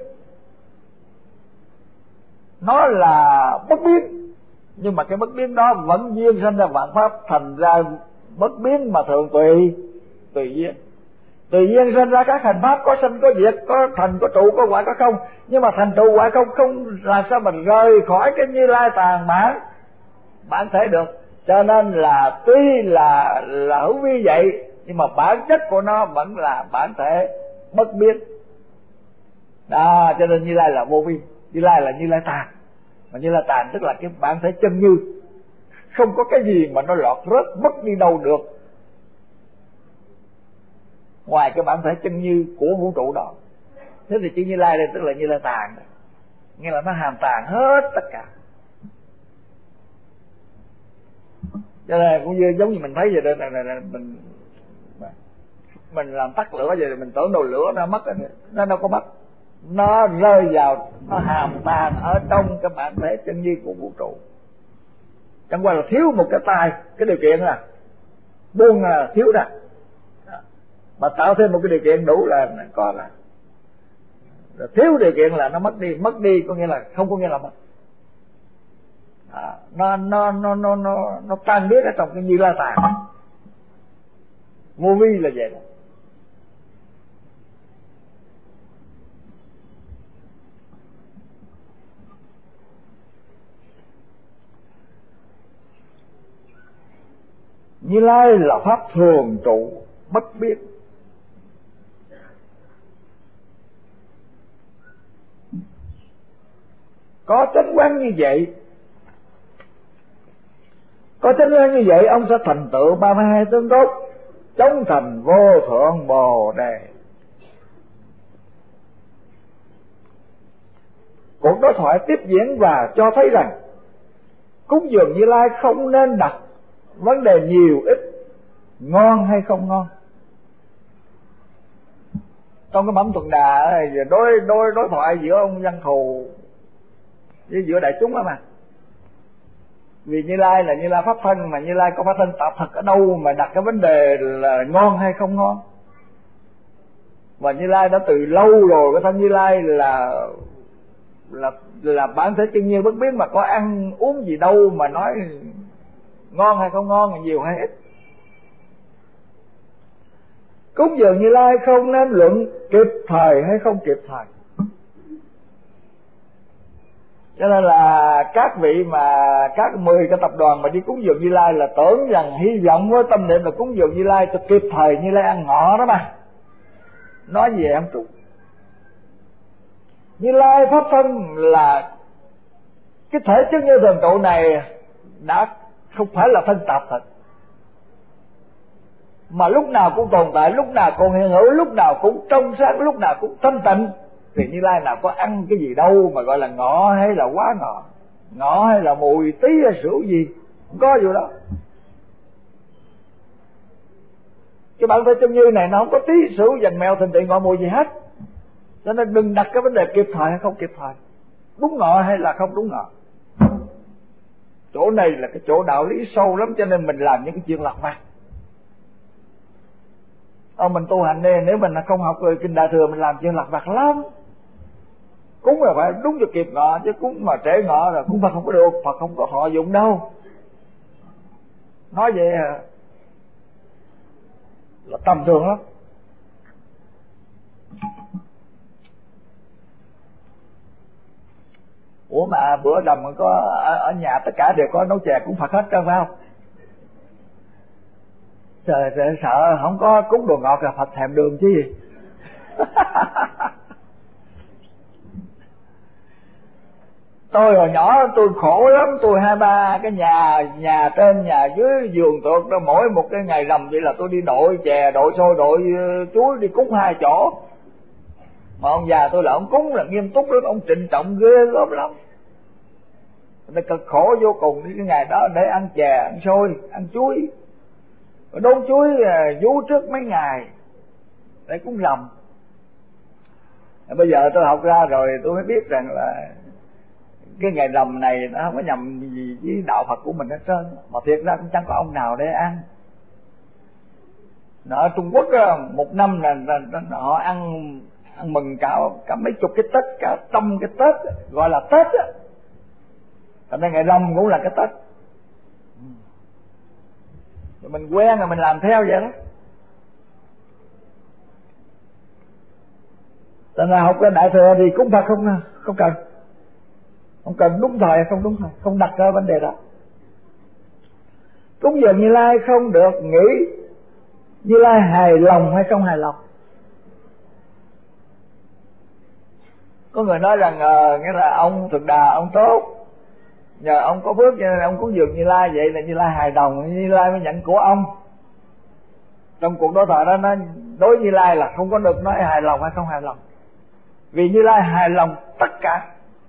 nó là bất biến. Nhưng mà cái bất biến đó vẫn duyên sanh ra vạn pháp. Thành ra bất biến mà thường tùy duyên. Tùy duyên sanh ra các hành pháp, có sanh có diệt, có thành có trụ, có hoại có không. Nhưng mà thành trụ hoại không làm sao mình rời khỏi cái Như Lai tàn bản thể được. Cho nên là tuy là hữu vi vậy, nhưng mà bản chất của nó vẫn là bản thể bất biết. Đó, cho nên Như Lai là vô vi, Như Lai là Như Lai tàn. Mà Như Lai tàn tức là cái bản thể chân như, không có cái gì mà nó lọt rớt mất đi đâu được ngoài cái bản thể chân như của vũ trụ đó. Thế thì chữ Như Lai đây tức là Như Lai tàn, nghĩa là nó hàm tàn hết tất cả. Cho nên cũng như giống như mình thấy vậy đó, mình làm tắt lửa vậy, mình tưởng đồ lửa nó mất, nó đâu có mất, nó rơi vào, nó hàm tàn ở trong cái bản thể chân như của vũ trụ. Chẳng qua là thiếu một cái tay, cái điều kiện là buông là thiếu ra, mà tạo thêm một cái điều kiện đủ là có là thiếu điều kiện là nó mất đi có nghĩa là không có nghĩa là mất. Nó tan biến ở trong cái Như Lai tàn. Vô vi là vậy đó. Như Lai là pháp thường trụ bất biết. Có chánh quán như vậy, có chánh quán như vậy, ông sẽ thành tựu 32 tướng tốt, chống thành vô thượng Bồ Đề. Cuộc đối thoại tiếp diễn và cho thấy rằng cúng dường Như Lai không nên đặt vấn đề nhiều ít, ngon hay không ngon. Trong cái Bẩm Tuần Đà đối thoại giữa ông Văn Thù với giữa đại chúng đó mà. Vì Như Lai là Như Lai pháp thân, mà Như Lai có pháp thân tạp thật ở đâu mà đặt cái vấn đề là ngon hay không ngon. Và Như Lai đã từ lâu rồi, cái thân Như Lai là bản thể chân như bất biến, mà có ăn uống gì đâu mà nói ngon hay không ngon, nhiều hay ít. Cúng dường Như Lai không nên luận kịp thời hay không kịp thời. Cho nên là các vị mà các 10 cái tập đoàn mà đi cúng dường Như Lai là tưởng rằng hy vọng với tâm niệm là cúng dường Như Lai cho kịp thời Như Lai ăn ngọ đó mà. Nói gì em trúc. Như Lai pháp thân là cái thể chứng như thường trụ này đã không phải là thân tạp thật, mà lúc nào cũng tồn tại, lúc nào cũng hiện hữu, lúc nào cũng trong sáng, lúc nào cũng thanh tịnh. Thì Như Lai nào có ăn cái gì đâu mà gọi là ngọ hay là quá ngọ, ngọ hay là mùi tí hay rượu gì, không có vụ đó. Cái bản thể chân như này nó không có tí rượu dần mèo thình tị ngọ mùi gì hết. Cho nên đừng đặt cái vấn đề kịp thời hay không kịp thời, đúng ngọ hay là không đúng ngọ. Chỗ này là cái chỗ đạo lý sâu lắm, cho nên mình làm những cái chuyện lặt vặt. Mình tu hành đây, nếu mình không học về kinh Đại Thừa, mình làm chuyện lặt vặt lắm. Cúng là phải đúng cho kịp ngọ, chứ cúng mà trễ ngọ rồi cúng Phật không có được, Phật không có thọ dụng đâu. Nói vậy là tầm thường lắm. Ủa mà bữa rằm có ở nhà tất cả đều có nấu chè cúng Phật hết trơn phải không? Trời sợ không có cúng đồ ngọt là Phật thèm đường chứ gì. Tôi hồi nhỏ tôi khổ lắm, tôi 2-3 cái nhà trên nhà dưới vườn tược đó, mỗi một cái ngày rằm vậy là tôi đi đội chè, đội xôi, đội chuối đi cúng 2 chỗ. Mà ông già tôi là ông cúng là nghiêm túc lắm, ông trịnh trọng ghê gớm lắm. Người ta cực khổ vô cùng cái ngày đó để ăn chè, ăn xôi, ăn chuối, đốn chuối vú trước mấy ngày để cúng rằm. Bây giờ tôi học ra rồi tôi mới biết rằng là cái ngày rằm này nó không có nhầm gì với đạo Phật của mình hết trơn, mà thiệt ra cũng chẳng có ông nào để ăn. Ở Trung Quốc đó, một năm là họ ăn mừng cả mấy chục cái Tết, cả trăm cái Tết, gọi là Tết á. Thành ra ngày rằm cũng là cái Tết. Rồi mình quen rồi mình làm theo vậy đó. Thành ra học cái Đại Thừa thì cúng Phật không cần. Không cần đúng thời hay không đúng thời, không đặt ra vấn đề đó. Cúng dường Như Lai không được nghĩ Như Lai hài lòng hay không hài lòng. Có người nói rằng nghĩa là ông Thượng Đà ông tốt, nhờ ông có phước cho nên ông cúng dường Như Lai, vậy là Như Lai hài lòng, Như Lai mới nhận của ông. Trong cuộc đối thoại đó nó đối Như Lai là không có được nói hài lòng hay không hài lòng, vì Như Lai hài lòng tất cả.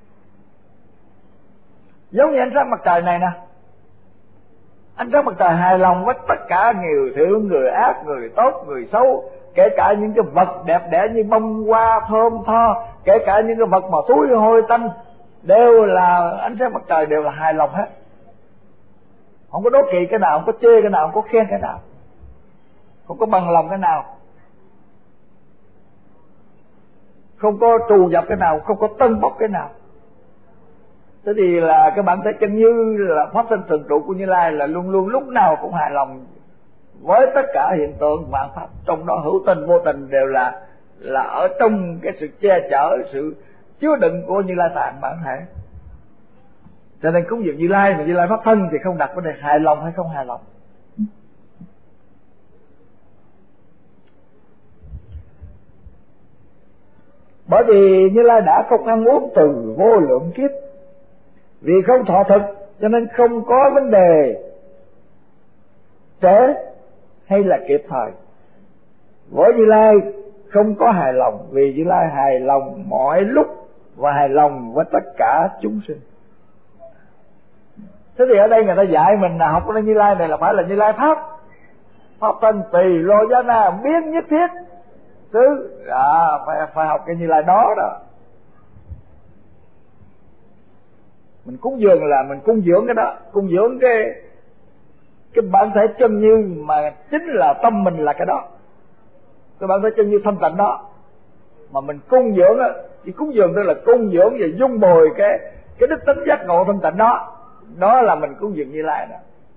Giống như ánh sáng mặt trời này nè, ánh sáng mặt trời hài lòng với tất cả người thiện, người ác, người tốt, người xấu, kể cả những cái vật đẹp đẽ như bông hoa thơm tho, kể cả những cái vật mà túi hôi tanh, đều là ánh sáng mặt trời, đều là hài lòng hết. Không có đố kỵ cái nào, không có chê cái nào, không có khen cái nào, không có bằng lòng cái nào, không có trù dập cái nào, không có tân bốc cái nào. Thế thì là cái bản thể chân như là pháp thân thường trụ của Như Lai là luôn luôn lúc nào cũng hài lòng với tất cả hiện tượng vạn pháp, trong đó hữu tình vô tình đều là ở trong cái sự che chở, sự chứa đựng của Như Lai Tạng bản thể. Cho nên cúng dường Như Lai mà Như Lai pháp thân thì không đặt vấn đề hài lòng hay không hài lòng. Bởi vì Như Lai đã không ăn uống từ vô lượng kiếp, vì không thọ thực cho nên không có vấn đề trễ hay là kịp thời. Với Như Lai không có hài lòng, vì Như Lai hài lòng mọi lúc và hài lòng với tất cả chúng sinh. Thế thì ở đây người ta dạy mình là học cái Như Lai này là phải là Như Lai pháp, pháp thân tỳ lô giá na biến nhất thiết thứ, phải học cái Như Lai đó đó. Mình cúng dường là mình cúng dường cái đó, cúng dường cái bản thể chân như mà chính là tâm mình là cái đó, cái bản thể chân như thanh tịnh đó mà mình cúng dường á. Chỉ cúng dường tức là cúng dường và dung bồi cái đức tính giác ngộ thanh tịnh đó, đó là mình cúng dường Như Lai đó.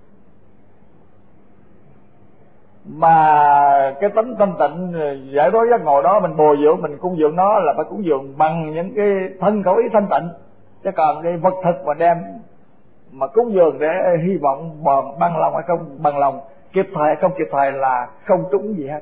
Mà cái tánh thanh tịnh giải thoát giác ngộ đó mình bồi dưỡng, mình cúng dường nó là phải cúng dường bằng những cái thân khẩu ý thanh tịnh. Chứ còn cái vật thực mà đem mà cúng dường để hy vọng bằng lòng hay không bằng lòng, kịp thời hay không kịp thời là không trúng gì hết.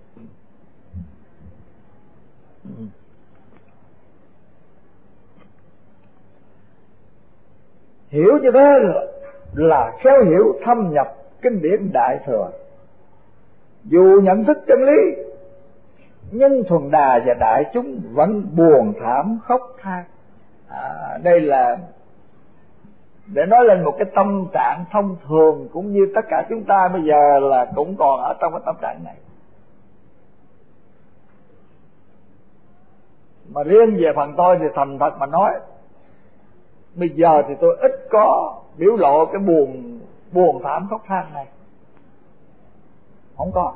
Hiểu như thế là khéo hiểu thâm nhập kinh điển Đại Thừa. Dù nhận thức chân lý, nhưng Thuần Đà và đại chúng vẫn buồn thảm khóc than. Đây là để nói lên một cái tâm trạng thông thường, cũng như tất cả chúng ta bây giờ là cũng còn ở trong cái tâm trạng này. Mà riêng về phần tôi thì thành thật mà nói, bây giờ thì tôi ít có biểu lộ cái buồn thảm khóc than này, không có.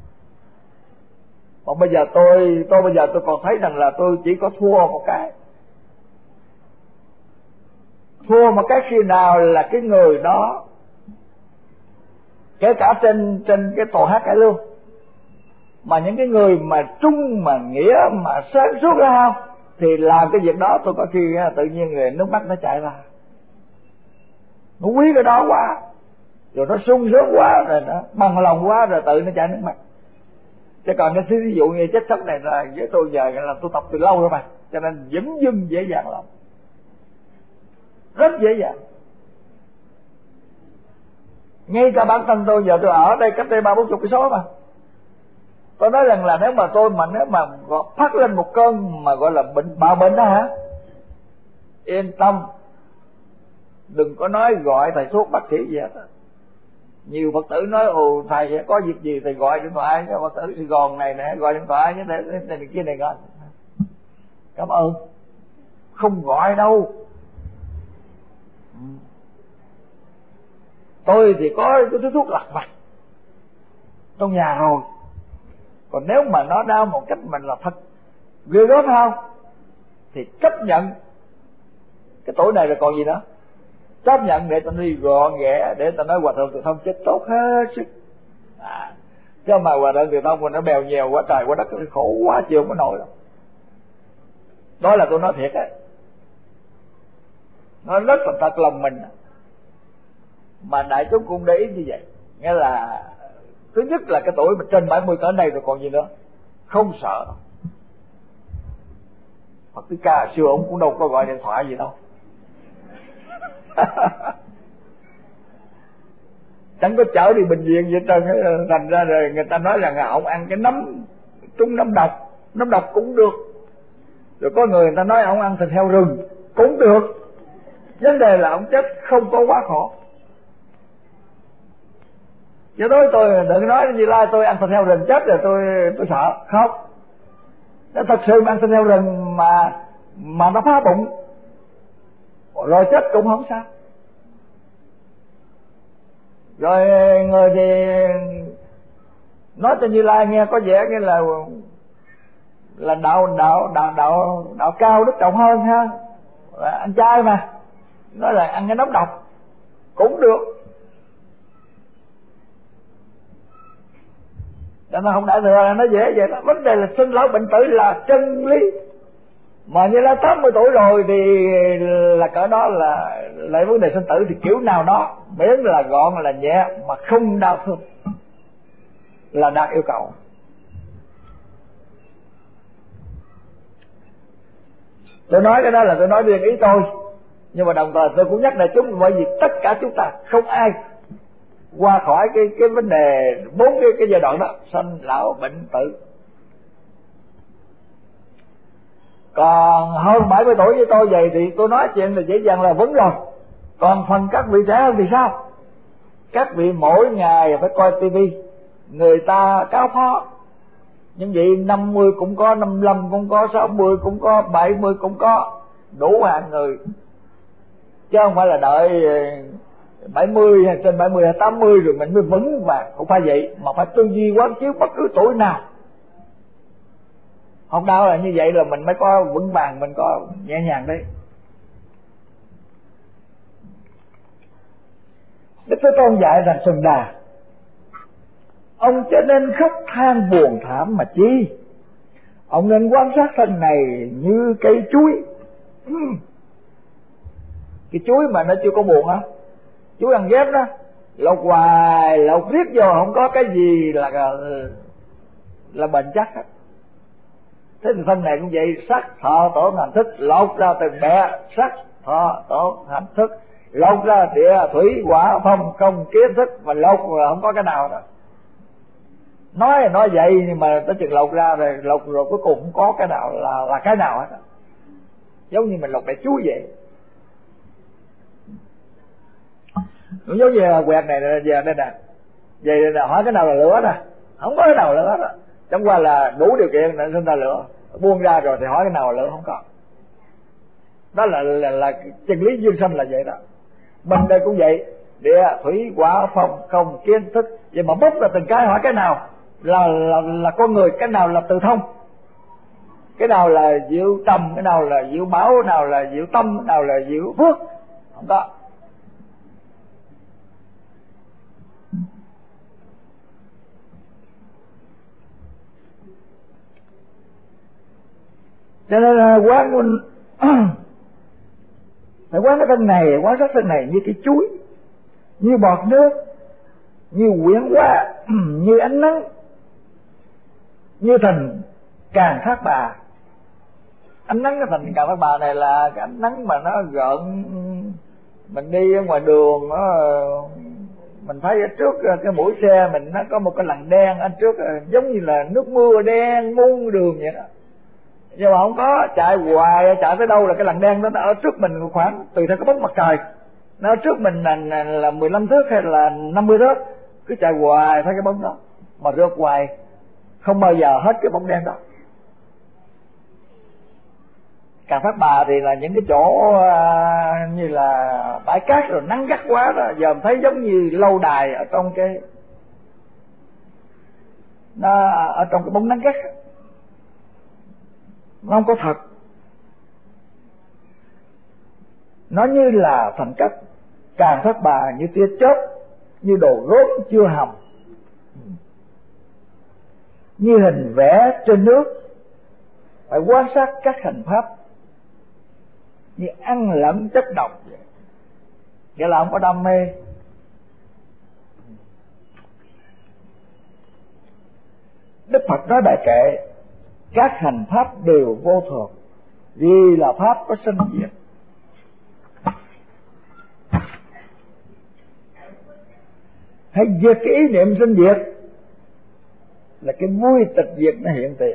Còn bây giờ tôi bây giờ tôi còn thấy rằng là tôi chỉ có thua một cái. Thua một cái khi nào là cái người đó, kể cả trên cái tổ hát cải lương, mà những cái người mà trung mà nghĩa mà sáng suốt đó không, thì làm cái việc đó tôi có khi tự nhiên người nước mắt nó chạy ra, nó quý cái đó quá, rồi nó sung sướng quá, rồi nó bằng lòng quá, rồi tự nó chảy nước mắt. Chứ còn cái ví dụ như chết sốc này là với tôi giờ là tôi tập từ lâu rồi mà, cho nên dững dưng dễ dàng lắm, rất dễ dàng. Ngay cả bản thân tôi giờ tôi ở đây cách đây 30-40 cây số mà, tôi nói rằng là nếu mà phát lên một cơn mà gọi là bệnh đó hả, yên tâm, đừng có nói gọi thầy thuốc bác sĩ gì hết. Nhiều Phật tử nói ồ thầy có việc gì thầy gọi điện thoại cho Phật tử Sài Gòn này nè, gọi điện thoại như thế này kia này gọi. Cảm ơn, không gọi đâu. Tôi thì có cái thuốc lặt vặt trong nhà rồi, còn nếu mà nó đau một cách mình là thật ghê gớm không, thì chấp nhận. Cái tuổi này là còn gì nữa, chấp nhận để ta đi gọn ghẽ, để ta nói Hòa Thượng Từ Thông chết tốt hết sức. Chứ mà Hòa Thượng Từ Thông mà nó bèo nhèo quá trời quá đất, khổ quá chịu không có nổi đâu. Đó là tôi nói thiệt á, nó rất là thật lòng mình. mà đại chúng cũng để ý như vậy. Nghĩa là thứ nhất là cái tuổi mà trên 70 cỡ này rồi còn gì nữa, không sợ. Phật Thích Ca xưa ông cũng đâu có gọi điện thoại gì đâu. Chẳng có chở đi bệnh viện vậy trơn. Thành ra rồi người ta nói là ông ăn cái nấm, trúng nấm độc cũng được. Rồi có người ta nói ông ăn thịt heo rừng cũng được. Vấn đề là ông chết không có quá khổ. Chứ đối tôi đừng nói Như Lai tôi ăn thịt heo rừng chết rồi tôi sợ. Không, nó thật sự ăn thịt heo rừng mà nó phá bụng rồi chết cũng không sao. Rồi người thì nói cho Như Lai nghe có vẻ như là đạo cao đức trọng hơn ha, ăn chay mà, nói là ăn cái nấm độc cũng được. Cho nên không đại thừa nó dễ vậy đó. Vấn đề là sinh lão bệnh tử là chân lý. Mà Như Lai 80 tuổi rồi thì là cỡ đó là lại vấn đề sinh tử thì kiểu nào đó miễn là gọn là nhẹ mà không đau thương là đạt yêu cầu. Tôi nói cái đó là tôi nói riêng ý tôi, nhưng mà đồng thời tôi cũng nhắc đại chúng, bởi vì tất cả chúng ta không ai qua khỏi cái vấn đề 4 cái giai đoạn đó: sanh lão bệnh tử. Còn hơn 70 tuổi với tôi vậy thì tôi nói chuyện là dễ dàng là vấn rồi. Còn phần các vị trẻ hơn thì sao? Các vị mỗi ngày phải coi tivi, người ta cáo phó những vị 50 cũng có, 55 cũng có, 60 cũng có, 70 cũng có, đủ hạng người. Chứ không phải là đợi 70 hay trên 70 hay 80 rồi mình mới vững vàng. Không phải vậy, mà phải tư duy quán chiếu bất cứ tuổi nào. Không đâu là như vậy là mình mới có vững vàng, mình có nhẹ nhàng đấy. Đức Thế Tôn dạy rằng Sừng Đà, ông cho nên khóc than buồn thảm mà chi? Ông nên quan sát thân này như cây chuối. Cái chuối mà nó chưa có buồn á, chuối ăn ghép đó, lột hoài lột riết vô không có cái gì là bền chắc hết. Thế thì thân này cũng vậy, sắc thọ tưởng hành thức, lột ra từng bẹ, sắc thọ tưởng hành thức, lột ra địa thủy hỏa phong không kiến thức, mà lột rồi không có cái nào đâu. Nói vậy nhưng mà tới chừng lột ra rồi cuối cùng không có cái nào là cái nào hết. Giống như mình lột bẹ chuối vậy. Cũng giống như quẹt này giờ đây nè, vậy là hỏi cái nào là lửa nè, không có cái nào là lửa đó. Chẳng qua là đủ điều kiện để sinh ra lửa, buông ra rồi thì hỏi cái nào là lửa không có. Đó là chân lý duyên sanh là vậy đó. Mình đây cũng vậy, địa thủy hỏa phong không kiến thức, vậy mà bốc ra từng cái hỏi cái nào là con người, cái nào là tự thông, cái nào là diệu tâm, cái nào là diệu báo, cái nào là diệu tâm, cái nào là diệu phước, không có. Cho nên là phải quán cái thân này, quán sát thân này như cái chuối, như bọt nước, như quyển hoa, như ánh nắng, như thành Càn Thác Bà. Ánh nắng cái thành Càn Thác Bà này là cái ánh nắng mà nó gợn. Mình đi ở ngoài đường mình thấy ở trước cái mũi xe mình nó có một cái lằn đen ở trước, giống như là nước mưa đen muôn đường vậy đó. Nhưng mà không có, chạy hoài, chạy tới đâu là cái lằn đen đó nó ở trước mình khoảng tùy theo cái bóng mặt trời, nó ở trước mình là 15 thước hay là 50 thước, cứ chạy hoài thấy cái bóng đó mà rượt hoài, không bao giờ hết cái bóng đen đó. Càn Thác Bà thì là những cái chỗ như là bãi cát rồi nắng gắt quá đó, giờ mình thấy giống như lâu đài ở trong cái nó ở trong cái bóng nắng gắt, nó không có thật. Nó như là thành cách Càn Thác Bà, như tia chớp, như đồ gốm chưa hầm, như hình vẽ trên nước. Phải quan sát các hành pháp như ăn lẫn chất độc vậy. Nghĩa là không có đam mê, Đức Phật nói đại kệ các hành pháp đều vô thường, vì là pháp có sinh diệt. Hãy diệt cái ý niệm sinh diệt là cái vui tịch diệt nó hiện tiền.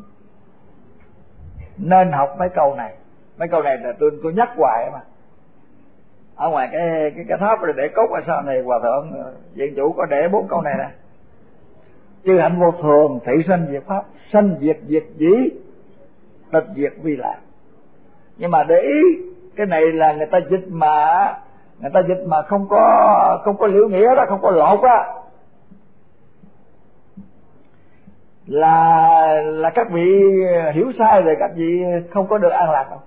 Nên học mấy câu này. Mấy câu này là tôi nhắc hoài mà. Ở ngoài cái tháp để cốc ở sau này, hòa thượng viện chủ có để 4 câu này nè. Chư hạnh vô thường, thị sanh diệt pháp, sanh diệt diệt dĩ, tịch diệt vi lạc. Nhưng mà để ý cái này là người ta dịch mà không có liễu nghĩa đó, không có lột đó, là các vị hiểu sai rồi, các vị không có được an lạc đâu.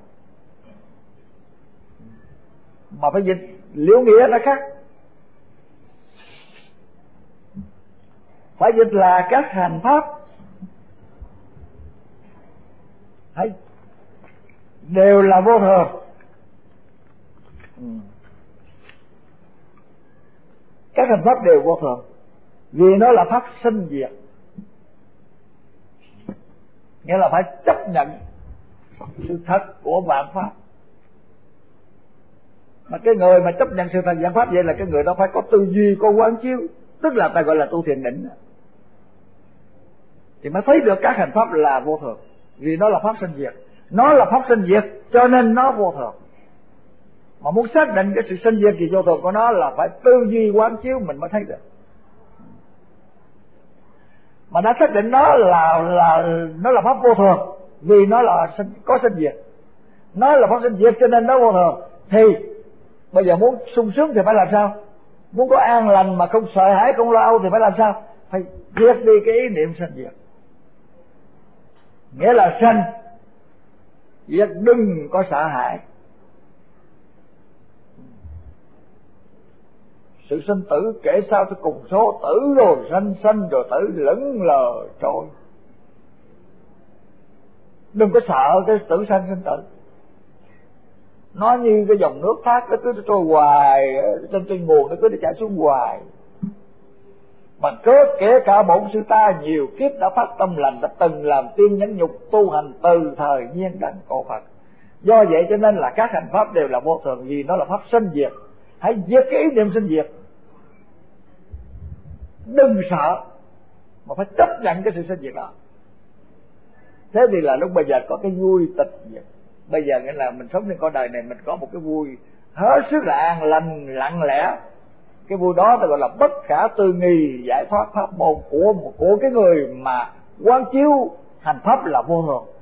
Mà phải dịch liễu nghĩa nó khác. Phải dịch là các hành pháp đều là vô thường. Các hành pháp đều vô thường, vì nó là pháp sinh diệt. Nghĩa là phải chấp nhận sự thật của vạn pháp. Mà cái người mà chấp nhận sự thật vạn pháp vậy là cái người đó phải có tư duy, có quán chiếu, tức là ta gọi là tu thiền định, thì mới thấy được các hành pháp là vô thường, vì nó là pháp sinh diệt. Nó là pháp sinh diệt cho nên nó vô thường. Mà muốn xác định cái sự sinh diệt kỳ vô thường của nó là phải tư duy quán chiếu mình mới thấy được. Mà đã xác định nó là pháp vô thường, vì nó là có sinh diệt. Nó là pháp sinh diệt cho nên nó vô thường. Thì bây giờ muốn sung sướng thì phải làm sao? Muốn có an lành mà không sợ hãi, không lo âu thì phải làm sao? Phải diệt đi cái ý niệm sinh diệt. Nghĩa là sanh diệt, đừng có sợ hãi. Sự sinh tử kể sao tôi cùng số, tử rồi sanh, sanh rồi tử, lững lờ trôi. Đừng có sợ cái tử sanh sinh tử. Nó như cái dòng nước thác nó cứ trôi hoài, trên nguồn nó cứ đi chảy xuống hoài. Mà kể cả bổn sư ta nhiều kiếp đã phát tâm lành, đã từng làm tiên nhẫn nhục tu hành từ thời nhiên đảnh cổ Phật. Do vậy cho nên là các hành pháp đều là vô thường, vì nó là pháp sinh diệt. Hãy diệt cái ý niệm sinh diệt, đừng sợ, mà phải chấp nhận cái sự sinh diệt đó. Thế thì là lúc bây giờ có cái vui tịch diệt. Bây giờ nghĩa là mình sống trên con đời này, mình có một cái vui hết sức là an lành, lặng lẽ. Cái vui đó ta gọi là bất khả tư nghị giải thoát pháp môn của cái người mà quán chiếu hành pháp là vô thường,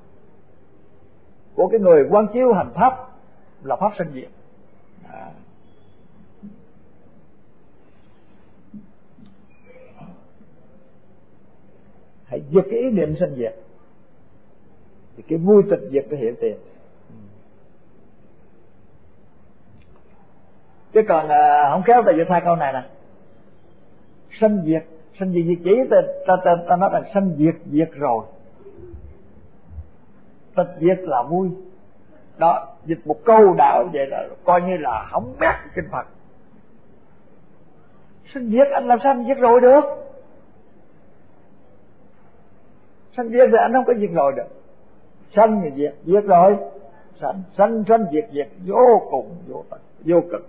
của cái người quán chiếu hành pháp là pháp sinh diệt. Hãy diệt cái ý niệm sinh diệt thì cái vui tịch diệt nó hiện tiền. Chứ còn không khéo ta dịch hai câu này nè. Sinh diệt diệt chỉ ta nói là sinh diệt diệt rồi, tịch diệt là vui. Đó, dịch một câu đạo vậy là coi như là hỏng bét kinh Phật. Sinh diệt anh làm sao anh diệt rồi được? Sinh diệt thì anh không có diệt rồi được. Sanh thì diệt rồi, sanh diệt vô cùng vô tận vô cực.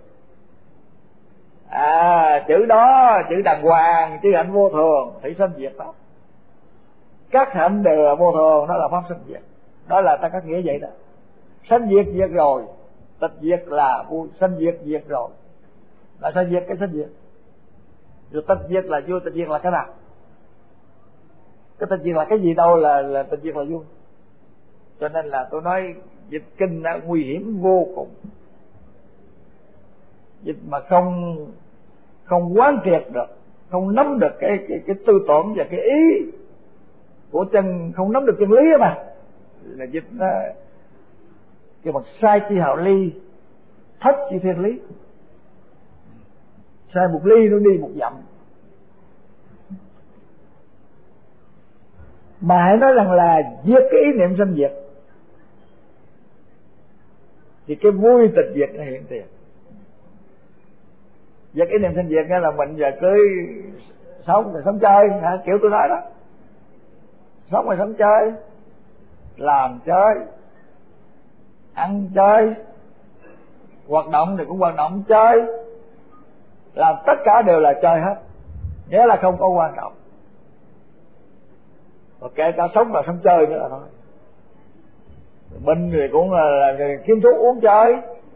Chữ đó chữ đàng hoàng, chữ hạnh vô thường, thị sanh diệt pháp. Các hạnh đều là vô thường, nó là pháp sinh diệt. Đó là ta có nghĩa vậy đó. Sanh diệt rồi, tịch diệt là vui, sanh diệt rồi. Là sanh diệt cái sanh diệt. Rồi tịch diệt là vui, tịch diệt là cái nào? Cái tịch diệt là cái gì đâu là tịch diệt là vui. Cho nên là tôi nói dịch kinh đã nguy hiểm vô cùng. Dịch mà không quán triệt được, không nắm được cái tư tưởng và cái ý của chân, không nắm được chân lý mà là dịch nó cái bằng sai chi hào ly, thất chi thiên lý. Sai một ly nó đi một dặm. Mà hãy nói rằng là diệt cái ý niệm sinh diệt thì cái vui tịch diệt nó hiện tiền. Diệt ý niệm sinh diệt nghĩa là mình giờ cứ sống chơi hả? Kiểu tôi nói đó, Sống là sống chơi, làm chơi, ăn chơi, hoạt động thì cũng hoạt động chơi, làm tất cả đều là chơi hết, nghĩa là không có quan trọng. Và kể cả sống là sống chơi nữa là thôi. Bệnh thì cũng là kiếm thuốc uống chơi,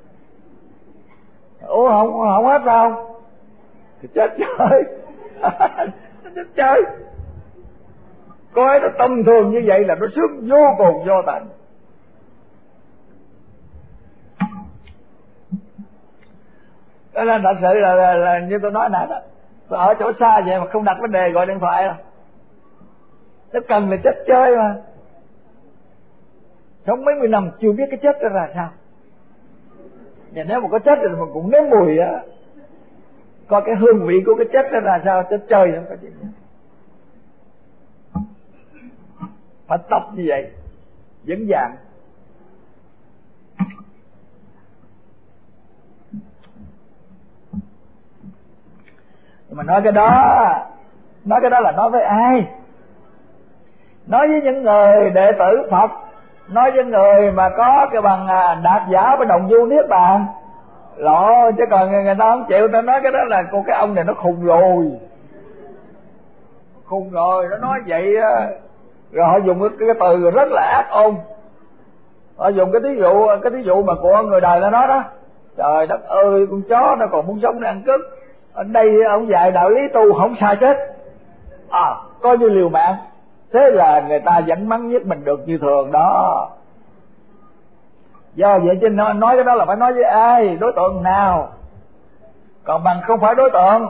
uống không hết sao thì chết chơi. Chết chơi. Coi nó tâm thường như vậy là nó sướng vô cùng vô tận. Cho nên thật sự là như tôi nói nãy đó, tôi ở chỗ xa vậy mà không đặt vấn đề gọi điện thoại đâu. Nó cần là chết chơi mà. Sống mấy mươi năm chưa biết cái chết đó là sao. Và nếu mà có chết thì mình cũng nếm mùi á, coi cái hương vị của cái chết đó là sao. Chết chơi không có chuyện gì. Phải tập như vậy vững vàng. Nhưng mà nói cái đó là nói với ai? Nói với những người đệ tử Phật, nói với người mà có cái bằng đạt giả với đồng du niết bàn lộ. Chứ còn người ta không chịu, ta nói cái đó là cô cái ông này nó khùng rồi. Khùng rồi, nó nói vậy rồi họ dùng cái từ rất là ác ôn. Họ dùng cái thí dụ mà của người đời ta nói đó. Trời đất ơi, con chó nó còn muốn sống để ăn cướp. Ở đây ông dạy đạo lý tu không sai chết, coi như liều mạng. Thế là người ta vẫn mắng giết mình được như thường đó. Do vậy cho nên nói cái đó là phải nói với ai, đối tượng nào. Còn bằng không phải đối tượng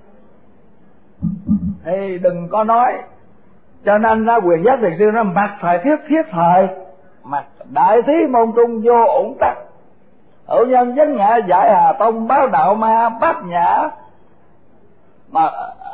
thì đừng có nói. Cho nên ra Quyền Giác Thiền Sư nó mặc thời thiết thời, mặc đại thí môn trung vô ổn tắc, hữu nhân vấn ngã giải hà tông, báo đạo ma bát nhã mà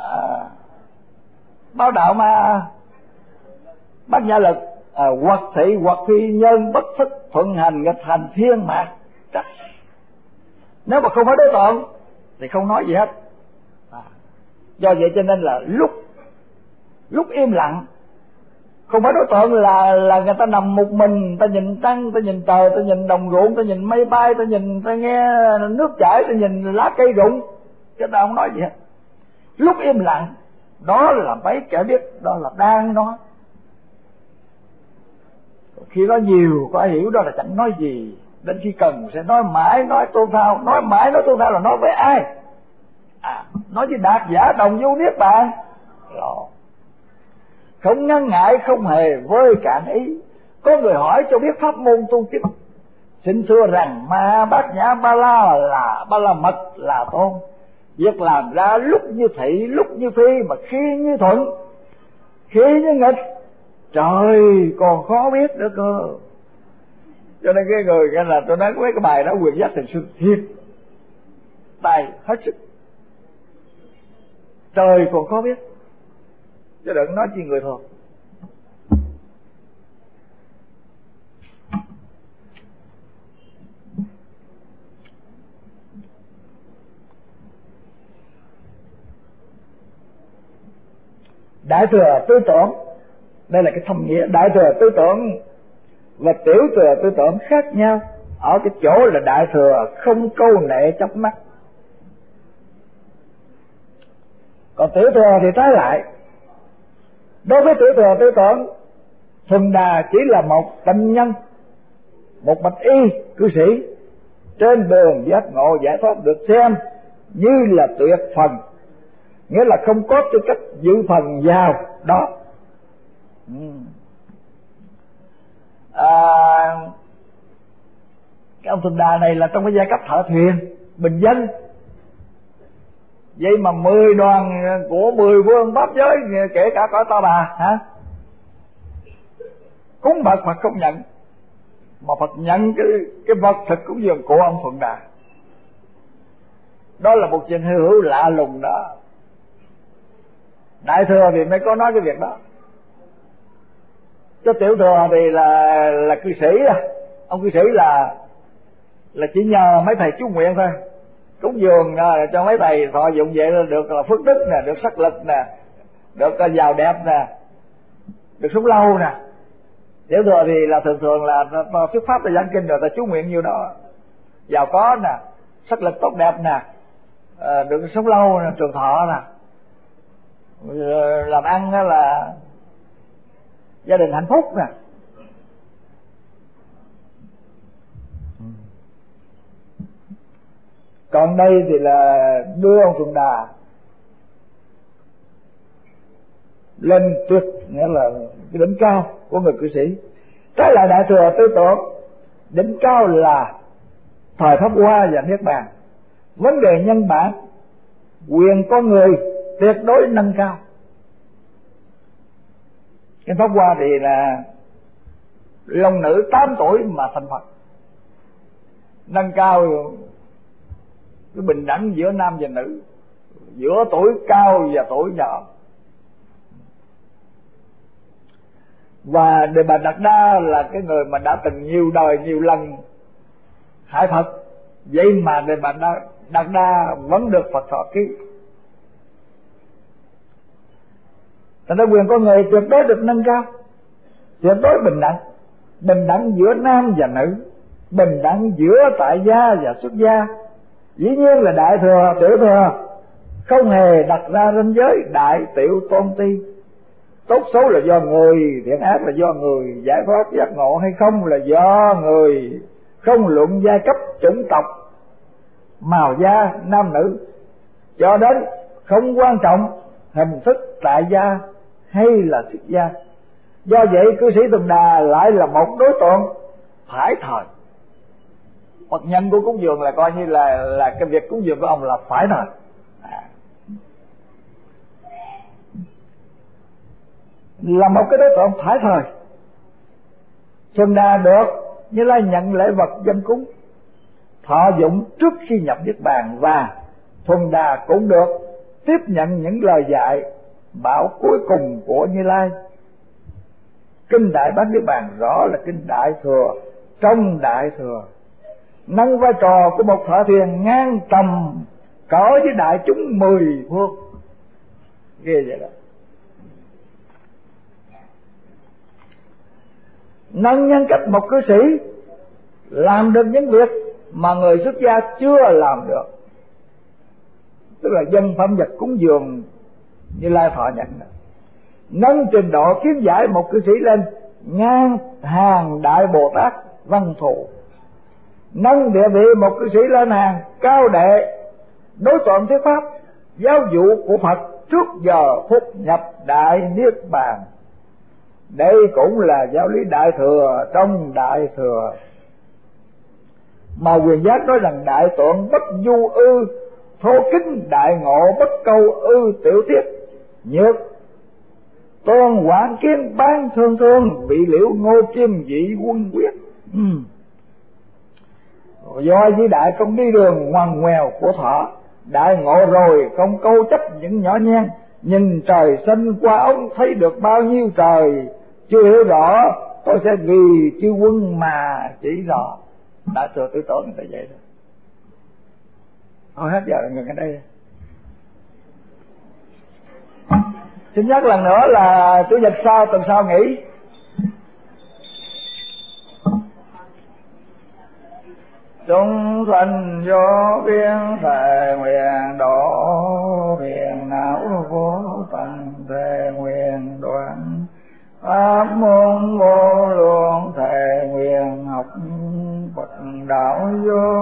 báo đạo ma bát nhã lực, hoặc thị hoặc phi nhân bất thức thuận hành nghịch hành thiên mạc. Nếu mà không phải đối tượng thì không nói gì hết. Do vậy cho nên là lúc im lặng, không phải đối tượng là người ta nằm một mình, ta nhìn trăng, ta nhìn trời, ta nhìn đồng ruộng, ta nhìn mây bay, ta nghe nước chảy, ta nhìn lá cây rụng, chứ ta không nói gì hết. Lúc im lặng đó là mấy kẻ biết, đó là đang nói. Khi nói nhiều có ai hiểu đó là chẳng nói gì. Đến khi cần sẽ nói mãi, nói tôn thao. Nói mãi nói tôn thao là nói với ai? Nói với đạt giả đồng du niết bàn. Không ngăn ngại, không hề vơi cạn ý. Có người hỏi cho biết pháp môn tu chức, xin thưa rằng ma bát nhã ba la mật là tôn. Việc làm ra lúc như thị, lúc như phi, mà khi như thuận, khi như nghịch, trời còn khó biết nữa cơ. Cho nên cái người cái là tôi nói mấy cái bài đó Quyền Giác Thiền Sư thiệt tài hết sức. Trời còn khó biết, chứ đừng nói chi người thường. Đại thừa tư tưởng, đây là cái thâm nghĩa. Đại thừa tư tưởng và tiểu thừa tư tưởng khác nhau ở cái chỗ là đại thừa không câu nệ chớp mắt, còn tiểu thừa thì trái lại. Đối với tiểu thừa tư tưởng, thuần đà chỉ là một tịnh nhân, một bạch y cư sĩ trên đường giác ngộ giải thoát, được xem như là tuyệt phần, nghĩa là không có tư cách dự phần vào đó. Cái ông thuần đà này là trong cái giai cấp thợ thuyền bình dân. Vậy mà 10 đoàn của 10 vương pháp giới, kể cả cõi Ta Bà cúng bạc Phật không nhận, mà Phật nhận cái vật thực cúng dường của ông thuần đà. Đó là một chuyện hy hữu lạ lùng đó. Đại thừa thì mới có nói cái việc đó, chứ tiểu thừa thì là cư sĩ đó. Ông cư sĩ là chỉ nhờ mấy thầy chú nguyện thôi, cúng dường cho mấy thầy thọ dụng vậy là được, là phước đức nè, được sắc lực nè, được giàu đẹp nè, được sống lâu nè. Tiểu thừa thì là thường là ta thuyết pháp ta giảng kinh rồi ta chú nguyện nhiêu đó, giàu có nè, sắc lực tốt đẹp nè, được sống lâu nè, trường thọ nè, làm ăn là gia đình hạnh phúc nè. Còn đây thì là đưa ông Thượng Đà lên tuyệt, nghĩa là cái đỉnh cao của người cư sĩ. Trái lại Đại Thừa Tư Tưởng, đỉnh cao là thời Pháp Hoa và Niết Bàn. Vấn đề nhân bản, quyền con người tuyệt đối nâng cao. Cái Pháp Hoa thì là long nữ 8 tuổi mà thành Phật, nâng cao cái bình đẳng giữa nam và nữ, giữa tuổi cao và tuổi nhỏ. Và Đề Bà Đạt Đa là cái người mà đã từng nhiều đời nhiều lần hại Phật, vậy mà Đề Bà Đạt Đa vẫn được Phật thọ ký. Thành ra quyền con người tuyệt đối được nâng cao, tuyệt đối bình đẳng giữa nam và nữ, bình đẳng giữa tại gia và xuất gia. Dĩ nhiên là Đại Thừa Tiểu Thừa không hề đặt ra ranh giới đại tiểu tôn ti. Tốt xấu là do người, thiện ác là do người, giải thoát giác ngộ hay không là do người, không luận giai cấp, chủng tộc, màu da, nam nữ, cho đến không quan trọng hình thức tại gia hay là xuất gia. Do vậy cư sĩ Tùng Đà lại là một đối tượng phải thời. Phật nhân của cúng dường là coi như là cái việc cúng dường của ông là phải thời. Là một cái đối tượng phải thời. Xuân Đà được Như Lai nhận lễ vật dân cúng, thọ dụng trước khi nhập Niết Bàn, và Thuần Đà cũng được tiếp nhận những lời dạy bảo cuối cùng của Như Lai. Kinh Đại Bát Niết Bàn rõ là kinh Đại Thừa trong Đại Thừa, nâng vai trò của một thợ thuyền ngang tầm cỡ với đại chúng 10 phương. Ghê vậy đó. Nâng nhân cách một cư sĩ làm được những việc mà người xuất gia chưa làm được, tức là dân phẩm vật cúng dường Như Lai thọ nhận. Nâng trình độ kiến giải một cư sĩ lên ngang hàng Đại Bồ Tát Văn Thù, nâng địa vị một cư sĩ lên hàng cao đệ đối tượng thuyết pháp giáo dụ của Phật trước giờ phút nhập Đại Niết Bàn. Đây cũng là giáo lý Đại Thừa trong Đại Thừa. Mà Quyền Giác nói rằng đại tượng bất du ư, thô kính đại ngộ bất câu ư tiểu tiết, nhược tôn quảng kiến ban thương thương, vị liễu ngô kim dị quân quyết. Do với đại không đi đường ngoằn ngoèo của thọ, đại ngộ rồi không câu chấp những nhỏ nhen, nhìn trời xanh qua ống thấy được bao nhiêu trời, chưa hiểu rõ tôi sẽ vì chư quân mà chỉ rõ. Đại Thừa Tư Tưởng người ta vậy đó. Thôi hết giờ là ngừng ở đây. Xin nhắc lần nữa là Chủ nhật sau tuần sau nghỉ. Chúng sanh vô biên thề nguyện độ, phiền não vô tận thề nguyện đoạn, pháp môn vô lượng thề nguyện học Phật đạo vô